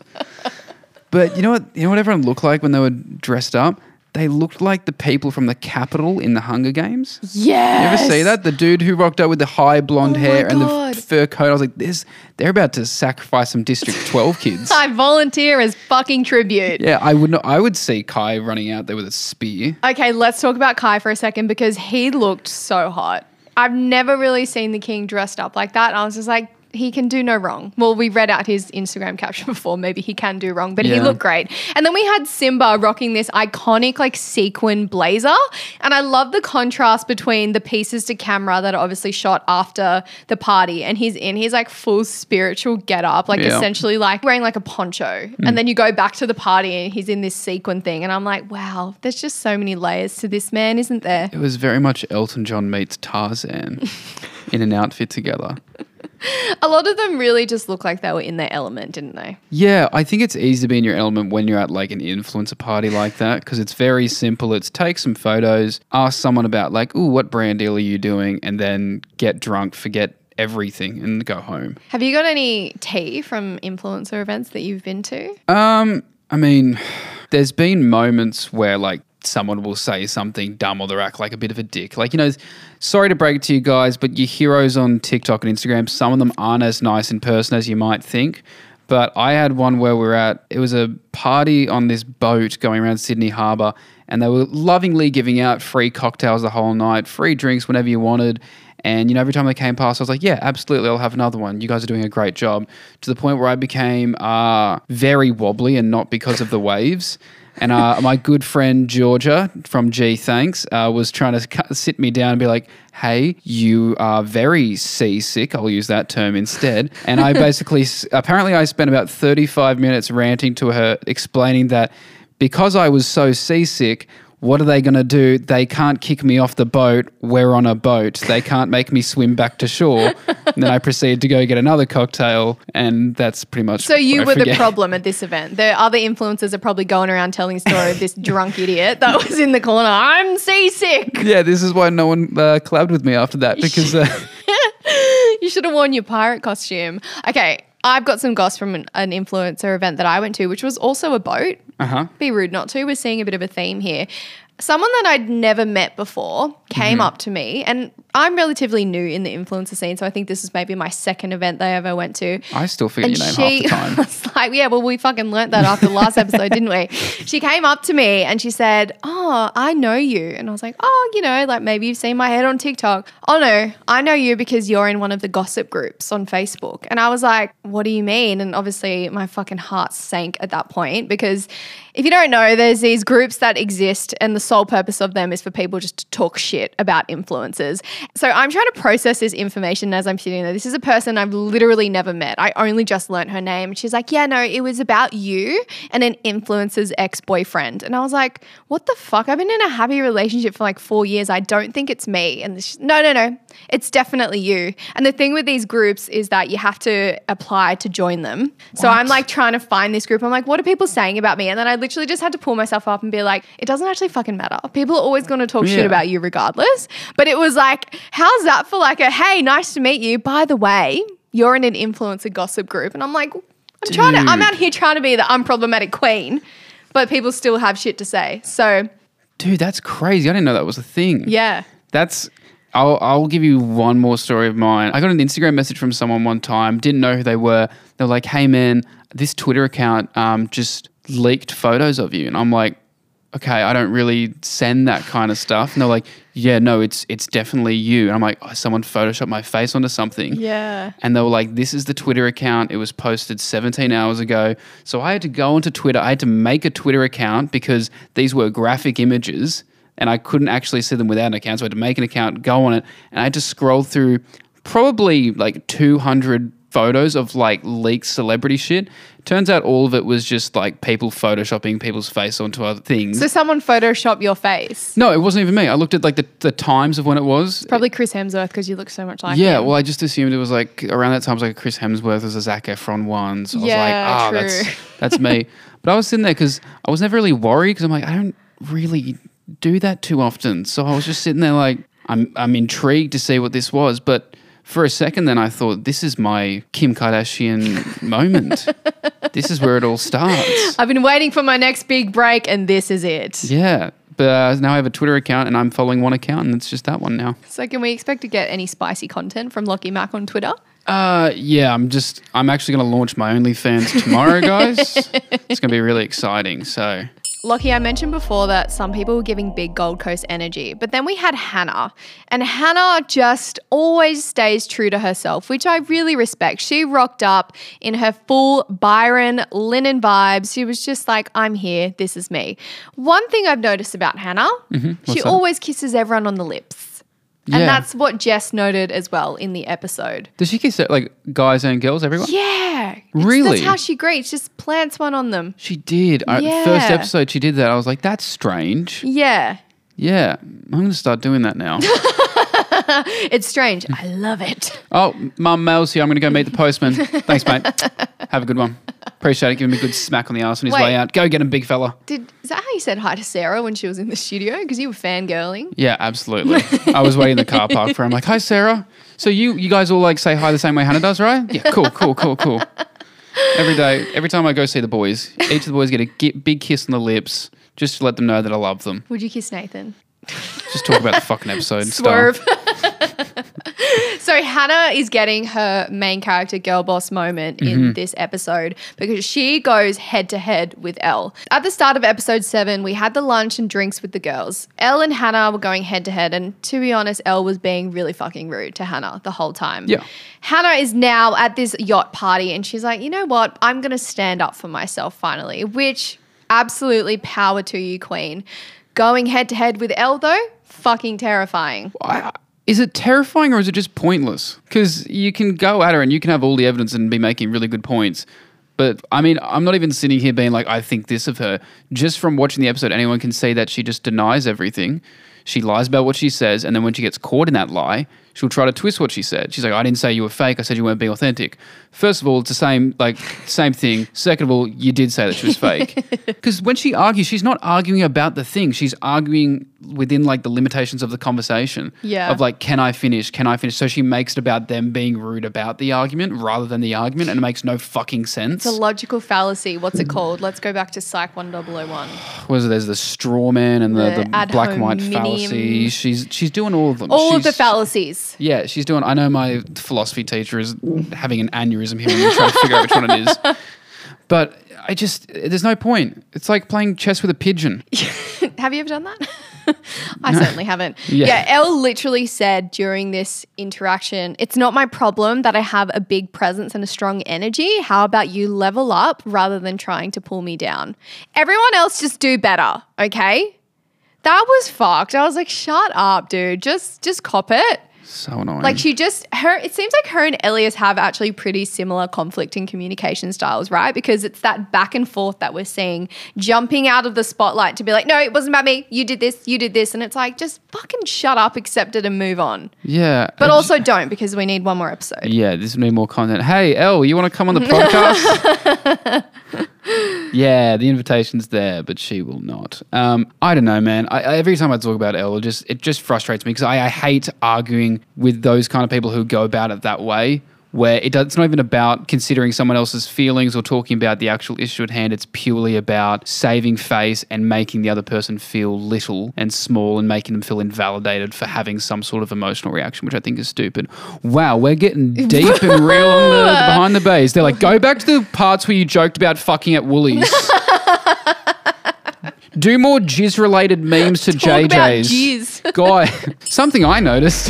But you know what? You know what everyone looked like when they were dressed up? They looked like the people from the Capitol in the Hunger Games. Yes. You ever see that? The dude who rocked up with the high blonde Oh my hair and the God. f- fur coat. I was like, "This, they're about to sacrifice some District twelve kids." I volunteer as fucking tribute. Yeah, I would not. I would see Kai running out there with a spear. Okay, let's talk about Kai for a second because he looked so hot. I've never really seen the king dressed up like that. And I was just like, he can do no wrong. Well, we read out his Instagram caption before. Maybe he can do wrong, but he Yeah. looked great. And then we had Simba rocking this iconic like sequin blazer. And I love the contrast between the pieces to camera that are obviously shot after the party. And he's in his like full spiritual get up, like Yeah. essentially like wearing like a poncho. And then you go back to the party and he's in this sequin thing. And I'm like, wow, there's just so many layers to this man, isn't there? It was very much Elton John meets Tarzan in an outfit together. A lot of them really just look like they were in their element, didn't they? Yeah, I think it's easy to be in your element when you're at like an influencer party like that because it's very simple. It's take some photos, ask someone about like, ooh, what brand deal are you doing? And then get drunk, forget everything and go home. Have you got any tea from influencer events that you've been to? Um, I mean, there's been moments where like someone will say something dumb or they'll act like a bit of a dick. Like, you know, sorry to break it to you guys, but your heroes on TikTok and Instagram, some of them aren't as nice in person as you might think. But I had one where we were at, it was a party on this boat going around Sydney Harbour, and they were lovingly giving out free cocktails the whole night, free drinks whenever you wanted. And, you know, every time they came past, I was like, yeah, absolutely, I'll have another one. You guys are doing a great job. To the point where I became uh, very wobbly, and not because of the waves. And uh, my good friend Georgia from G Thanks uh, was trying to cu- sit me down and be like, hey, you are very seasick. I'll use that term instead. And I basically, s- apparently I spent about thirty-five minutes ranting to her, explaining that because I was so seasick, what are they going to do? They can't kick me off the boat. We're on a boat. They can't make me swim back to shore. And then I proceeded to go get another cocktail, and that's pretty much So you what I were the forget. problem at this event. The other influencers are probably going around telling the story of this drunk idiot that was in the corner. I'm seasick. Yeah, this is why no one uh, collabed with me after that because uh, You should have worn your pirate costume. Okay, I've got some goss from an, an influencer event that I went to, which was also a boat. uh-huh. Be rude not to. We're seeing a bit of a theme here. Someone that I'd never met before came up to me, and I'm relatively new in the influencer scene, so I think this is maybe my second event they ever went to. I still forget And your name she half the time. was like, yeah, well, we fucking learnt that after the last episode, didn't we? She came up to me and she said, oh, I know you. And I was like, oh, you know, like maybe you've seen my head on TikTok. Oh, no, I know you because you're in one of the gossip groups on Facebook. And I was like, what do you mean? And obviously my fucking heart sank at that point, because if you don't know, there's these groups that exist and the sole purpose of them is for people just to talk shit about influencers. So I'm trying to process this information as I'm sitting there. This is a person I've literally never met. I only just learnt her name. She's like, yeah, no, it was about you and an influencer's ex-boyfriend. And I was like, what the fuck? I've been in a happy relationship for like four years. I don't think it's me. And she's, no, no, no, it's definitely you. And the thing with these groups is that you have to apply to join them. What? So I'm like trying to find this group. I'm like, what are people saying about me? And then I literally just had to pull myself up and be like, it doesn't actually fucking matter. People are always going to talk Yeah. shit about you regardless. But it was like, how's that for like a, hey, nice to meet you. By the way, you're in an influencer gossip group. And I'm like, I'm Dude. trying to, I'm out here trying to be the unproblematic queen, but people still have shit to say. So Dude, that's crazy. I didn't know that was a thing. yeah. That's, I'll, I'll give you one more story of mine. I got an Instagram message from someone one time, didn't know who they were. They were like, hey man, this Twitter account um, just leaked photos of you. And I'm like, okay, I don't really send that kind of stuff. And they're like, yeah, no, it's it's definitely you. And I'm like, oh, someone photoshopped my face onto something. Yeah. And they were like, this is the Twitter account. It was posted seventeen hours ago. So I had to go onto Twitter. I had to make a Twitter account because these were graphic images and I couldn't actually see them without an account. So I had to make an account, go on it, and I had to scroll through probably like two hundred photos of like leaked celebrity shit. Turns out all of it was just like people photoshopping people's face onto other things. So someone photoshopped your face. No, it wasn't even me. I looked at like the, the times of when it was. Probably Chris Hemsworth because you look so much like Yeah, him. well, I just assumed it was like around that time. It was like a Chris Hemsworth, as a Zac Efron one. So I was Yeah, like, ah, true. that's that's me. But I was sitting there because I was never really worried because I'm like, I don't really do that too often. So I was just sitting there like, I'm I'm intrigued to see what this was. But for a second, then I thought, this is my Kim Kardashian moment. This is where it all starts. I've been waiting for my next big break and this is it. Yeah. But uh, now I have a Twitter account and I'm following one account and it's just that one now. So can we expect to get any spicy content from Lockie Mac on Twitter? Uh, yeah, I'm just, I'm actually going to launch my OnlyFans tomorrow, guys. It's going to be really exciting. So, Lockie, I mentioned before that some people were giving big Gold Coast energy, but then we had Hannah, and Hannah just always stays true to herself, which I really respect. She rocked up in her full Byron linen vibes. She was just like, I'm here, this is me. One thing I've noticed about Hannah, she What's that? always kisses everyone on the lips. And Yeah. that's what Jess noted as well in the episode. does she kiss like guys and girls, everyone? Yeah. It's- Really? That's how she greets, just plants one on them. She did. I, Yeah. First episode, she did that. I was like, that's strange. Yeah. Yeah, I'm going to start doing that now. It's strange. I love it. Oh, Mum, Mel's here. I'm going to go meet the postman. Thanks, mate. Have a good one. Appreciate it. Give him a good smack on the ass on his Wait. way out. Go get him, big fella. Did is that how you said hi to Sarah when she was in the studio? Because you were fangirling. Yeah, absolutely. I was waiting in the car park for her. I'm like, hi, Sarah. So you you guys all like say hi the same way Hannah does, right? Yeah, cool, cool, cool, cool. Every day, every time I go see the boys, each of the boys get a gi- big kiss on the lips just to let them know that I love them. Would you kiss Nathan? Just talk about the fucking episode and Swerve. stuff. So Hannah is getting her main character girl boss moment Mm-hmm. in this episode because she goes head to head with Elle. At the start of episode seven, we had the lunch and drinks with the girls. Elle and Hannah were going head to head, and to be honest, Elle was being really fucking rude to Hannah the whole time. Yeah. Hannah is now at this yacht party and she's like, you know what? I'm going to stand up for myself finally, which absolutely power to you, queen. Going head to head with Elle though, fucking terrifying. I, is it terrifying or is it just pointless? Because you can go at her and you can have all the evidence and be making really good points. But I mean, I'm not even sitting here being like, I think this of her. Just from watching the episode, anyone can see that she just denies everything. She lies about what she says. And then when she gets caught in that lie, she'll try to twist what she said. She's like, I didn't say you were fake. I said you weren't being authentic. First of all, it's the same, like, same thing. Second of all, you did say that she was fake. Because when she argues, she's not arguing about the thing. She's arguing within, like, the limitations of the conversation. Yeah. Of, like, can I finish? Can I finish? So she makes it about them being rude about the argument rather than the argument, and it makes no fucking sense. It's a logical fallacy. What's it called? Let's go back to Psych one thousand one. What is it? There's the straw man and the, The the, ad black and white hominem. fallacy. She's she's doing all of them. All she's, of the fallacies. Yeah, she's doing. I know my philosophy teacher is having an aneurysm here and trying to figure out which one it is. But I just, there's no point. It's like playing chess with a pigeon. Have you ever done that? I certainly haven't. Yeah. yeah, Elle literally said during this interaction, it's not my problem that I have a big presence and a strong energy. How about you level up rather than trying to pull me down? Everyone else just do better, okay? That was fucked. I was like, shut up, dude. Just just cop it. So annoying. Like she just, her, it seems like her and Elias have actually pretty similar conflicting communication styles, right? Because it's that back and forth that we're seeing, jumping out of the spotlight to be like, no, it wasn't about me. You did this, you did this. And it's like, just fucking shut up, accept it and move on. Yeah. But I also don't, because we need one more episode. Yeah, this need more content. Hey, Elle, you want to come on the podcast? Yeah, the invitation's there, but she will not. Um, I don't know, man. I, I, every time I talk about Elle, it just it just frustrates me because I, I hate arguing with those kind of people who go about it that way, where it does, it's not even about considering someone else's feelings or talking about the actual issue at hand. It's purely about saving face and making the other person feel little and small and making them feel invalidated for having some sort of emotional reaction, which I think is stupid. Wow, we're getting deep and real on the, behind the base. They're like, go back to the parts where you joked about fucking at Woolies. Do more jizz-related memes to Talk J J's. about jizz. Guy, something I noticed.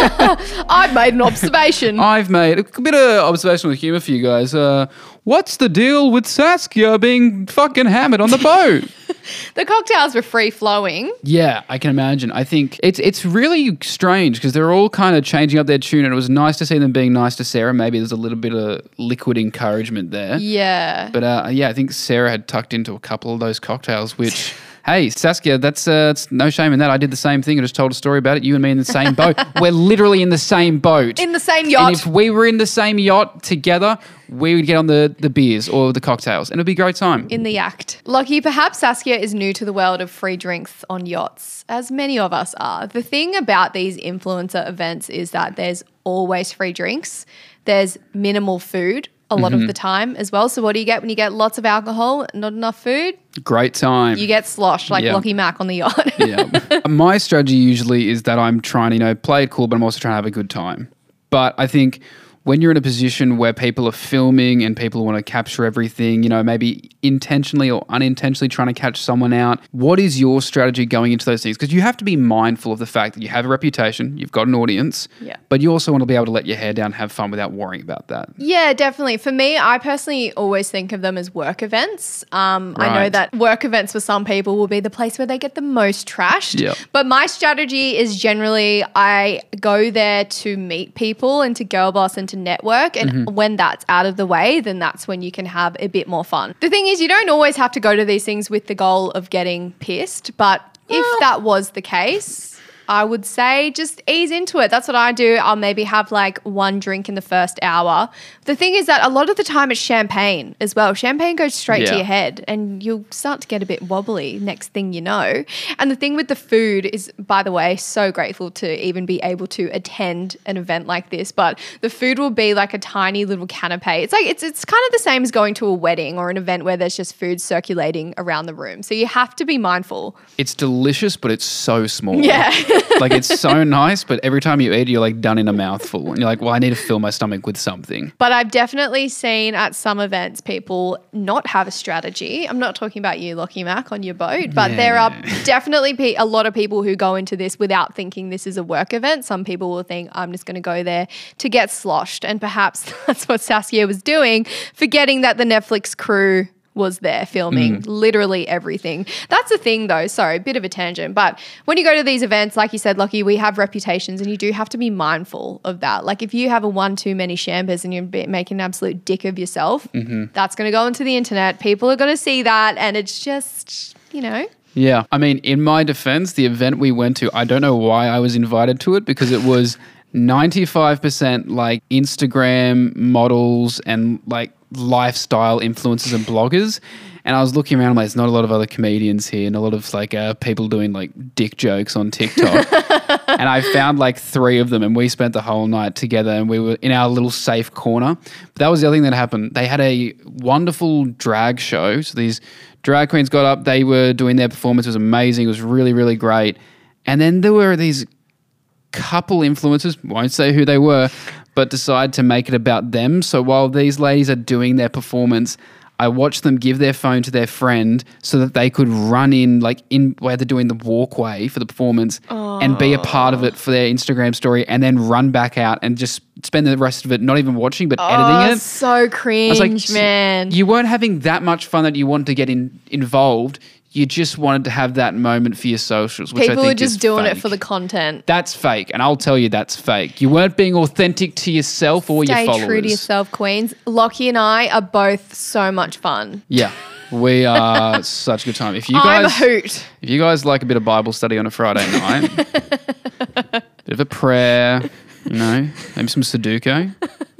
I've made an observation. I've made a bit of observational humour for you guys. Uh, what's the deal with Saskia being fucking hammered on the boat? The cocktails were free flowing. Yeah, I can imagine. I think it's it's really strange because they're all kind of changing up their tune, and it was nice to see them being nice to Sarah. Maybe there's a little bit of liquid encouragement there. Yeah. But uh, yeah, I think Sarah had tucked into a couple of those cocktails, which... Hey, Saskia, that's, uh, that's no shame in that. I did the same thing. I just told a story about it. You and me in the same boat. We're literally in the same boat. In the same yacht. And if we were in the same yacht together, we would get on the, the beers or the cocktails, and it'd be a great time. In the act. Lockie, perhaps Saskia is new to the world of free drinks on yachts, as many of us are. The thing about these influencer events is that there's always free drinks. There's minimal food a lot Mm-hmm. of the time as well. So what do you get when you get lots of alcohol, not enough food? Great time. You get sloshed like Yeah. Lockie Mac on the yacht. Yeah. My strategy usually is that I'm trying to, you know, play it cool, but I'm also trying to have a good time. But I think when you're in a position where people are filming and people want to capture everything, you know, maybe intentionally or unintentionally trying to catch someone out, what is your strategy going into those things? Because you have to be mindful of the fact that you have a reputation, you've got an audience, Yeah. but you also want to be able to let your hair down, have fun without worrying about that. Yeah, definitely. For me, I personally always think of them as work events. Um, I know Right. that work events for some people will be the place where they get the most trashed. Yep. But my strategy is generally I go there to meet people and to girl boss and to network. And Mm-hmm. when that's out of the way, then that's when you can have a bit more fun. The thing is, you don't always have to go to these things with the goal of getting pissed. But if that was the case, I would say just ease into it. That's what I do. I'll maybe have like one drink in the first hour. The thing is that a lot of the time it's champagne as well. Champagne goes straight Yeah. to your head and you'll start to get a bit wobbly next thing you know. And the thing with the food is, by the way, so grateful to even be able to attend an event like this. But the food will be like a tiny little canapé. It's like it's it's kind of the same as going to a wedding or an event where there's just food circulating around the room. So you have to be mindful. It's delicious, but it's so small. Yeah. Like it's so nice, but every time you eat, you're like done in a mouthful. And you're like, well, I need to fill my stomach with something. But I've definitely seen at some events people not have a strategy. I'm not talking about you, Lockie Mac, on your boat, but there are definitely pe- a lot of people who go into this without thinking this is a work event. Some people will think, I'm just going to go there to get sloshed. And perhaps that's what Saskia was doing, forgetting that the Netflix crew was there filming literally everything. That's the thing though, sorry, bit of a tangent, but when you go to these events, like you said, Lockie, we have reputations and you do have to be mindful of that. Like if you have a one too many shambers and you're be- making an absolute dick of yourself, that's going to go onto the internet. People are going to see that and it's just, you know. Yeah. I mean, in my defense, the event we went to, I don't know why I was invited to it because it was ninety-five percent like Instagram models and like lifestyle influencers and bloggers. And I was looking around, like, there's not a lot of other comedians here and a lot of like uh, people doing like dick jokes on TikTok. And I found like three of them and we spent the whole night together and we were in our little safe corner. But that was the other thing that happened. They had a wonderful drag show. So these drag queens got up, they were doing their performance. It was amazing. It was really, really great. And then there were these couple influencers, won't say who they were, but decided to make it about them. So while these ladies are doing their performance, I watched them give their phone to their friend so that they could run in, like in where they're doing the walkway for the performance oh. and be a part of it for their Instagram story and then run back out and just spend the rest of it not even watching but oh, editing it. So cringe, like, man. You weren't having that much fun that you wanted to get in, involved. You just wanted to have that moment for your socials, which People I think are just is doing fake. it for the content. That's fake, and I'll tell you that's fake. You weren't being authentic to yourself or Stay your followers. Stay true to yourself, queens. Lockie and I are both so much fun. Yeah, we are such a good time. If you I'm guys, a hoot. If you guys like a bit of Bible study on a Friday night, bit of a prayer, you know, maybe some Sudoku.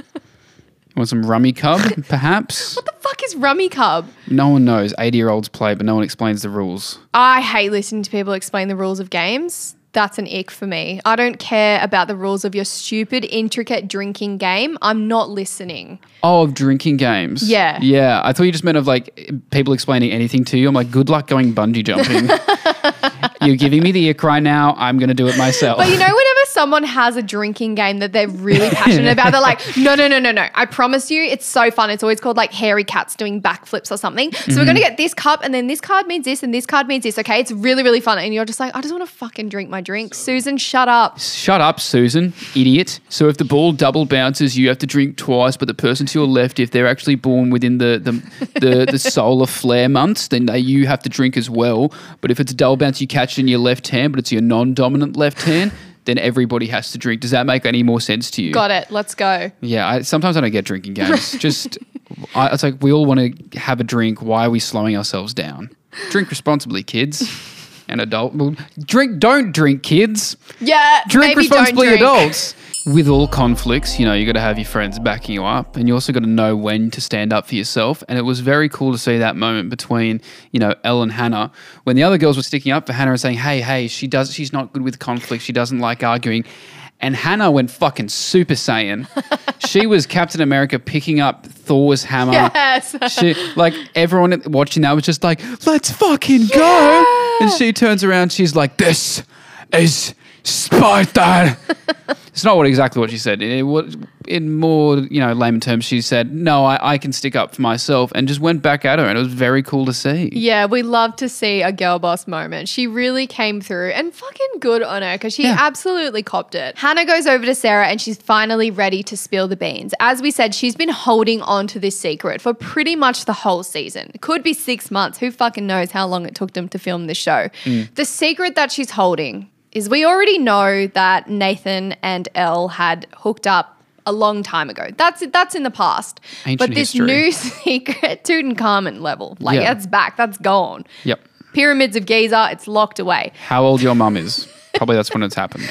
You want some Rummy Cub, perhaps? What the fuck is Rummy Cub? No one knows. eighty-year-olds play, but no one explains the rules. I hate listening to people explain the rules of games. That's an ick for me. I don't care about the rules of your stupid, intricate drinking game. I'm not listening. Oh, of drinking games? Yeah. Yeah. I thought you just meant of like people explaining anything to you. I'm like, good luck going bungee jumping. You're giving me the ick right now. I'm going to do it myself. But you know, whenever someone has a drinking game that they're really passionate about, they're like, no, no, no, no, no. I promise you, it's so fun. It's always called like hairy cats doing backflips or something. So mm-hmm. we're going to get this cup and then this card means this and this card means this. Okay. It's really, really fun. And you're just like, I just want to fucking drink my drink. Susan, shut up. Shut up, Susan, idiot. So if the ball double bounces, you have to drink twice, but the person to your left, if they're actually born within the the, the, the solar flare months, then they, you have to drink as well. But if it's a double bounce, you catch it in your left hand, but it's your non-dominant left hand, then everybody has to drink. Does that make any more sense to you? Got it. Let's go. Yeah, I, sometimes I don't get drinking games. Just, I, it's like we all want to have a drink. Why are we slowing ourselves down? Drink responsibly, kids. And adult, well, drink, don't drink, kids. Yeah, drink maybe responsibly, don't drink. adults. With all conflicts, you know, you got to have your friends backing you up, and you also got to know when to stand up for yourself. And it was very cool to see that moment between, you know, Elle and Hannah, when the other girls were sticking up for Hannah and saying, "Hey, hey, she does, she's not good with conflict. She doesn't like arguing." And Hannah went fucking Super Saiyan. She was Captain America picking up Thor's hammer. Yes. She, like, everyone watching that was just like, let's fucking go. Yeah. And she turns around, she's like, this is Sparta. It's not what exactly what she said. It, it, in more, you know, layman terms, she said, no, I, I can stick up for myself, and just went back at her, and it was very cool to see. Yeah, we love to see a girl boss moment. She really came through, and fucking good on her because she Yeah. absolutely copped it. Hannah goes over to Sarah and she's finally ready to spill the beans. As we said, she's been holding on to this secret for pretty much the whole season. It could be six months. Who fucking knows how long it took them to film this show. Mm. The secret that she's holding is we already know that Nathan and Elle had hooked up a long time ago. That's that's in the past. Ancient but this history. new secret, Tutankhamun level, like Yeah. that's back, that's gone. Yep. Pyramids of Giza, it's locked away. How old your mum is. Probably that's when it's happened.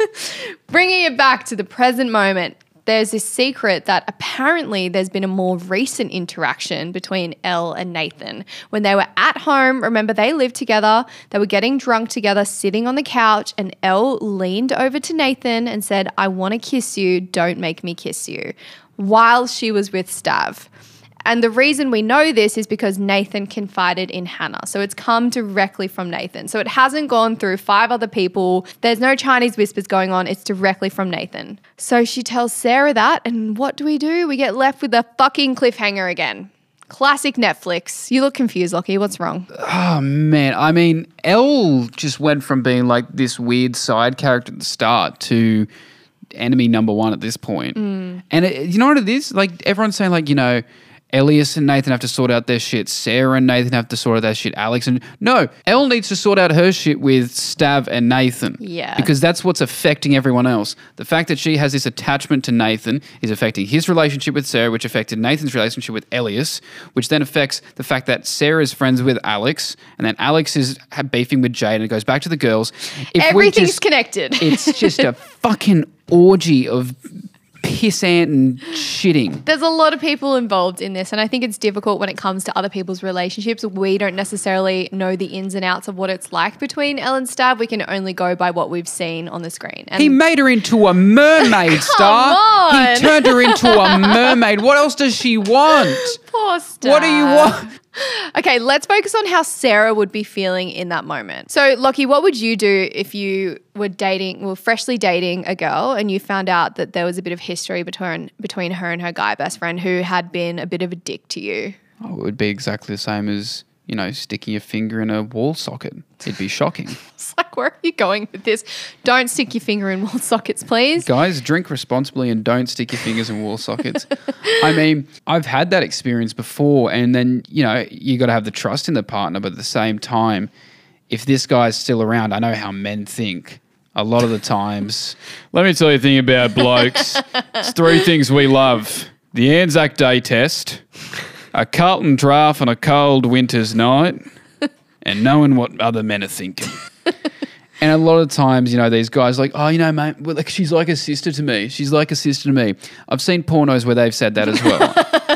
Bringing it back to the present moment, there's this secret that apparently there's been a more recent interaction between Elle and Nathan. When they were at home, remember they lived together, they were getting drunk together, sitting on the couch, and Elle leaned over to Nathan and said, I want to kiss you, don't make me kiss you, while she was with Stav. And the reason we know this is because Nathan confided in Hannah. So it's come directly from Nathan. So it hasn't gone through five other people. There's no Chinese whispers going on. It's directly from Nathan. So she tells Sarah that, and what do we do? We get left with a fucking cliffhanger again. Classic Netflix. You look confused, Lockie. What's wrong? Oh, man. I mean, Elle just went from being like this weird side character at the start to enemy number one at this point. Mm. And it, you know what it is? Like, everyone's saying, like, you know, Elias and Nathan have to sort out their shit. Sarah and Nathan have to sort out their shit. Alex and... No, Elle needs to sort out her shit with Stav and Nathan. Yeah. Because that's what's affecting everyone else. The fact that she has this attachment to Nathan is affecting his relationship with Sarah, which affected Nathan's relationship with Elias, which then affects the fact that Sarah's friends with Alex, and then Alex is beefing with Jade, and it goes back to the girls. If we Everything's just, connected. It's just a fucking orgy of pissant and shitting. There's a lot of people involved in this, and I think it's difficult when it comes to other people's relationships. We don't necessarily know the ins and outs of what it's like between Elle and Stav. We can only go by what we've seen on the screen. And he made her into a mermaid, Star. on. He turned her into a mermaid. What else does she want? poor Stav. What do you want? Okay, let's focus on how Sarah would be feeling in that moment. So, Lockie, what would you do if you were dating, well, freshly dating a girl and you found out that there was a bit of history between between her and her guy best friend who had been a bit of a dick to you? Oh, it would be exactly the same as, you know, sticking your finger in a wall socket. It'd be shocking. It's like, where are you going with this? Don't stick your finger in wall sockets, please. Guys, drink responsibly and don't stick your fingers in wall sockets. I mean, I've had that experience before, and then, you know, you got to have the trust in the partner, but at the same time, if this guy's still around, I know how men think. A lot of the times, let me tell you a thing about blokes. It's three things we love. The Anzac Day test, a Carlton draft on a cold winter's night, and knowing what other men are thinking. And a lot of times, you know, these guys are like, oh, you know, mate, well, like, she's like a sister to me. She's like a sister to me. I've seen pornos where they've said that as well.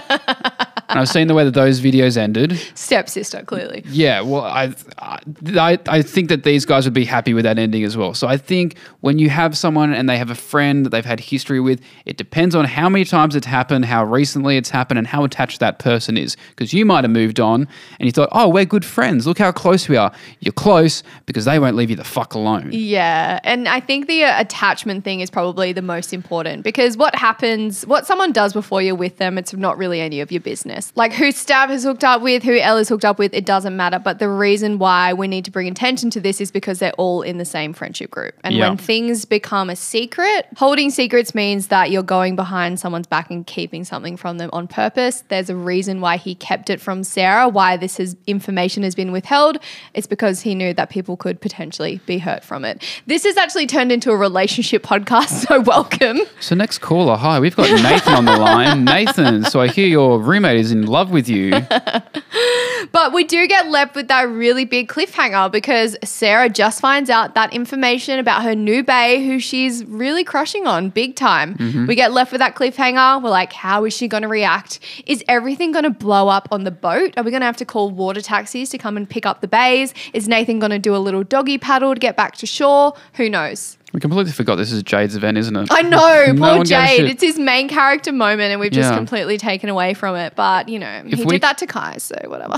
And I've seen the way that those videos ended. Stepsister, clearly. Yeah, well, I, I, I think that these guys would be happy with that ending as well. So I think when you have someone and they have a friend that they've had history with, it depends on how many times it's happened, how recently it's happened, and how attached that person is. Because you might have moved on and you thought, oh, we're good friends. Look how close we are. You're close because they won't leave you the fuck alone. Yeah, and I think the uh, attachment thing is probably the most important, because what happens, what someone does before you're with them, it's not really any of your business. Like who Stav has hooked up with, who Elle is hooked up with, it doesn't matter. But the reason why we need to bring attention to this is because they're all in the same friendship group. And Yeah. when things become a secret, holding secrets means that you're going behind someone's back and keeping something from them on purpose. There's a reason why he kept it from Sarah, why this is, information has been withheld. It's because he knew that people could potentially be hurt from it. This has actually turned into a relationship podcast, so welcome. So next caller, hi, we've got Nathan on the line. Nathan, so I hear your roommate is in love with you. But we do get left with that really big cliffhanger because Sarah just finds out that information about her new bae who she's really crushing on big time. Mm-hmm. We get left with that cliffhanger. We're like, how is she going to react? Is everything going to blow up on the boat? Are we going to have to call water taxis to come and pick up the baes? Is Nathan going to do a little doggy paddle to get back to shore? Who knows? We completely forgot this is Jade's event, isn't it? I know, No poor one gave a Jade. shit. It's his main character moment and we've just Yeah. completely taken away from it. But, you know, If he we- did that to Kai, so whatever.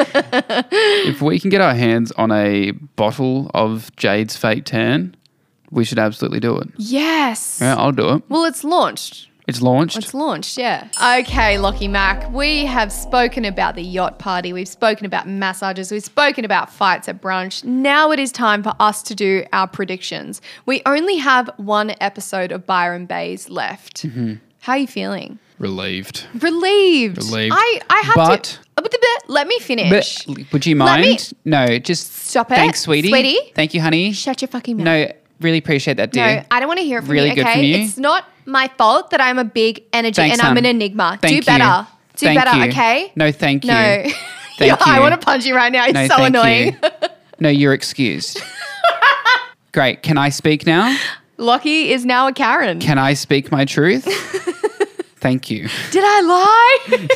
If we can get our hands on a bottle of Jade's fake tan, we should absolutely do it. Yes. Yeah, I'll do it. Well, it's launched. It's launched. It's launched, yeah. Okay, Lockie Mac, we have spoken about the yacht party. We've spoken about massages. We've spoken about fights at brunch. Now it is time for us to do our predictions. We only have one episode of Byron Bays left. Mm-hmm. How are you feeling? Relieved. Relieved. Relieved. I, I have But- to... Uh, but the bit- Let me finish. But would you Let me- mind? No, just Stop it. Thanks, sweetie. Sweetie. Thank you, honey. Shut your fucking mouth. No, really appreciate that, dear. No, I don't want to hear it from Really you, good okay? from you. It's not my fault that I'm a big energy Thanks, and I'm hun. an enigma. Thank Do you. better. Do Thank better, you. okay? No, thank you. No. Thank Yeah, I you. want to punch you right now. It's No, so thank annoying. you. No, you're excused. Great. Can I speak now? Lockie is now a Karen. Can I speak my truth? Thank you. Did I lie?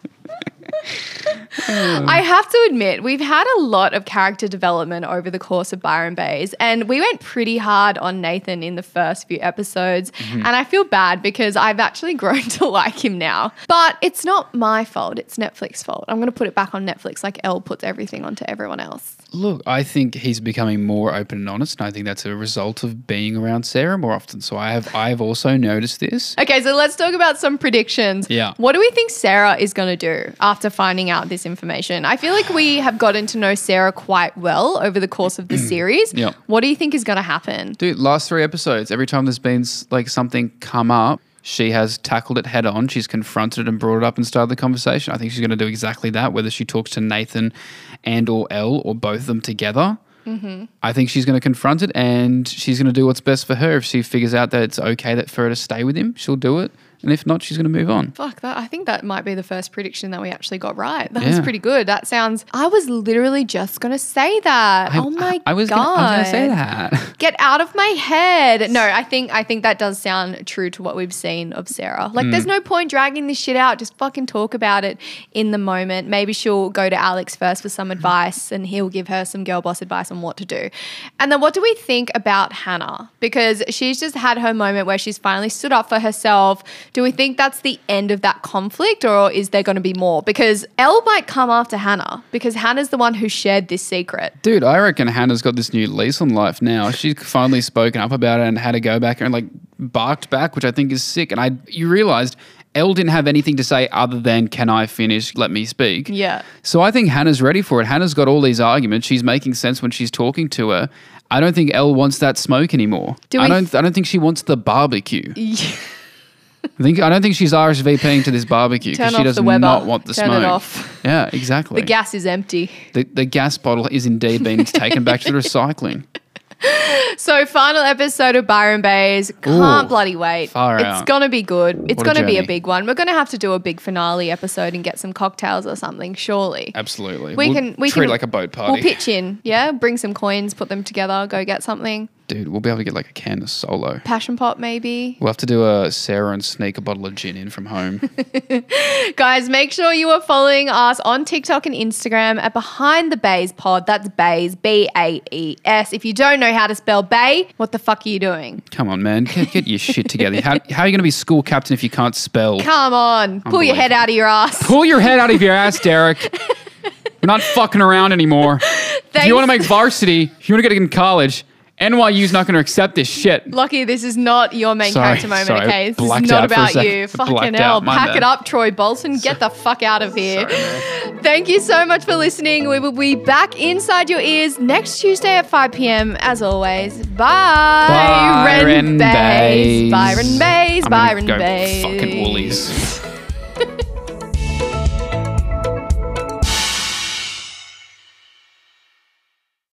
I have to admit, we've had a lot of character development over the course of Byron Bays, and we went pretty hard on Nathan in the first few episodes, Mm-hmm. and I feel bad because I've actually grown to like him now. But it's not my fault, it's Netflix's fault. I'm going to put it back on Netflix like Elle puts everything onto everyone else. Look, I think he's becoming more open and honest, and I think that's a result of being around Sarah more often. So I have I've also noticed this. Okay, so let's talk about some predictions. Yeah. What do we think Sarah is going to do after finding out this information? I feel like we have gotten to know Sarah quite well over the course of the series. Yeah. What do you think is going to happen? Dude, last three episodes, every time there's been s- like something come up, she has tackled it head on. She's confronted it and brought it up and started the conversation. I think she's going to do exactly that, whether she talks to Nathan and or Elle or both of them together. Mm-hmm. I think she's going to confront it and she's going to do what's best for her. If she figures out that it's okay that for her to stay with him, she'll do it. And if not, she's going to move on. Fuck that. I think that might be the first prediction that we actually got right. That was Yeah. pretty good. That sounds, I was literally just going to say that. I, oh my I was God. Gonna, I was going to say that. Get out of my head. No, I think I think that does sound true to what we've seen of Sarah. Like, Mm. there's no point dragging this shit out. Just fucking talk about it in the moment. Maybe she'll go to Alex first for some advice and he'll give her some girl boss advice on what to do. And then what do we think about Hannah? Because she's just had her moment where she's finally stood up for herself. Do we think that's the end of that conflict, or is there going to be more? Because Elle might come after Hannah because Hannah's the one who shared this secret. Dude, I reckon Hannah's got this new lease on life now. She's finally spoken up about it and had to go back and like barked back, which I think is sick. And I, you realized Elle didn't have anything to say other than, can I finish? Let me speak. Yeah. So I think Hannah's ready for it. Hannah's got all these arguments. She's making sense when she's talking to her. I don't think Elle wants that smoke anymore. Do I we don't. th- I don't think she wants the barbecue. I think. I don't think she's R S V Ping to this barbecue Turn because she off does the Weber. not want the Turn smoke. it off. Yeah, exactly. The gas is empty. The, the gas bottle is indeed being taken back to the recycling. So, final episode of Byron Bays. Can't Ooh, bloody wait. far it's out. going to be good. It's What a going to be a journey. big one. We're going to have to do a big finale episode and get some cocktails or something, surely. Absolutely. We We'll can we treat can it like a boat party. We'll pitch in, yeah? Bring some coins, put them together, go get something. Dude, we'll be able to get like a can of Solo. Passion pot maybe. We'll have to do a Sarah and sneak a bottle of gin in from home. Guys, make sure you are following us on TikTok and Instagram at Behind the Bays Pod. That's Bays, B A E S. If you don't know how to spell Bay, what the fuck are you doing? Come on, man. Get, get your shit together. How, how are you going to be school captain if you can't spell? Come on, pull your head out of your ass. Pull your head out of your ass, Derek. We're not fucking around anymore. If you want to make varsity, if you want to get in college, N Y U's not going to accept this shit. Lucky, this is not your main Sorry, character moment, sorry. okay? This Blacked is not out for a about sec. you. Fucking Blacked hell. out, my Pack bad. it up, Troy Bolton. Get the fuck out of here. Sorry, Thank you so much for listening. We will be back inside your ears next Tuesday at five p.m. as always. Bye. Byron Bays. Bays. Byron Bays. I'm gonna Byron go Bays. fucking Woolies.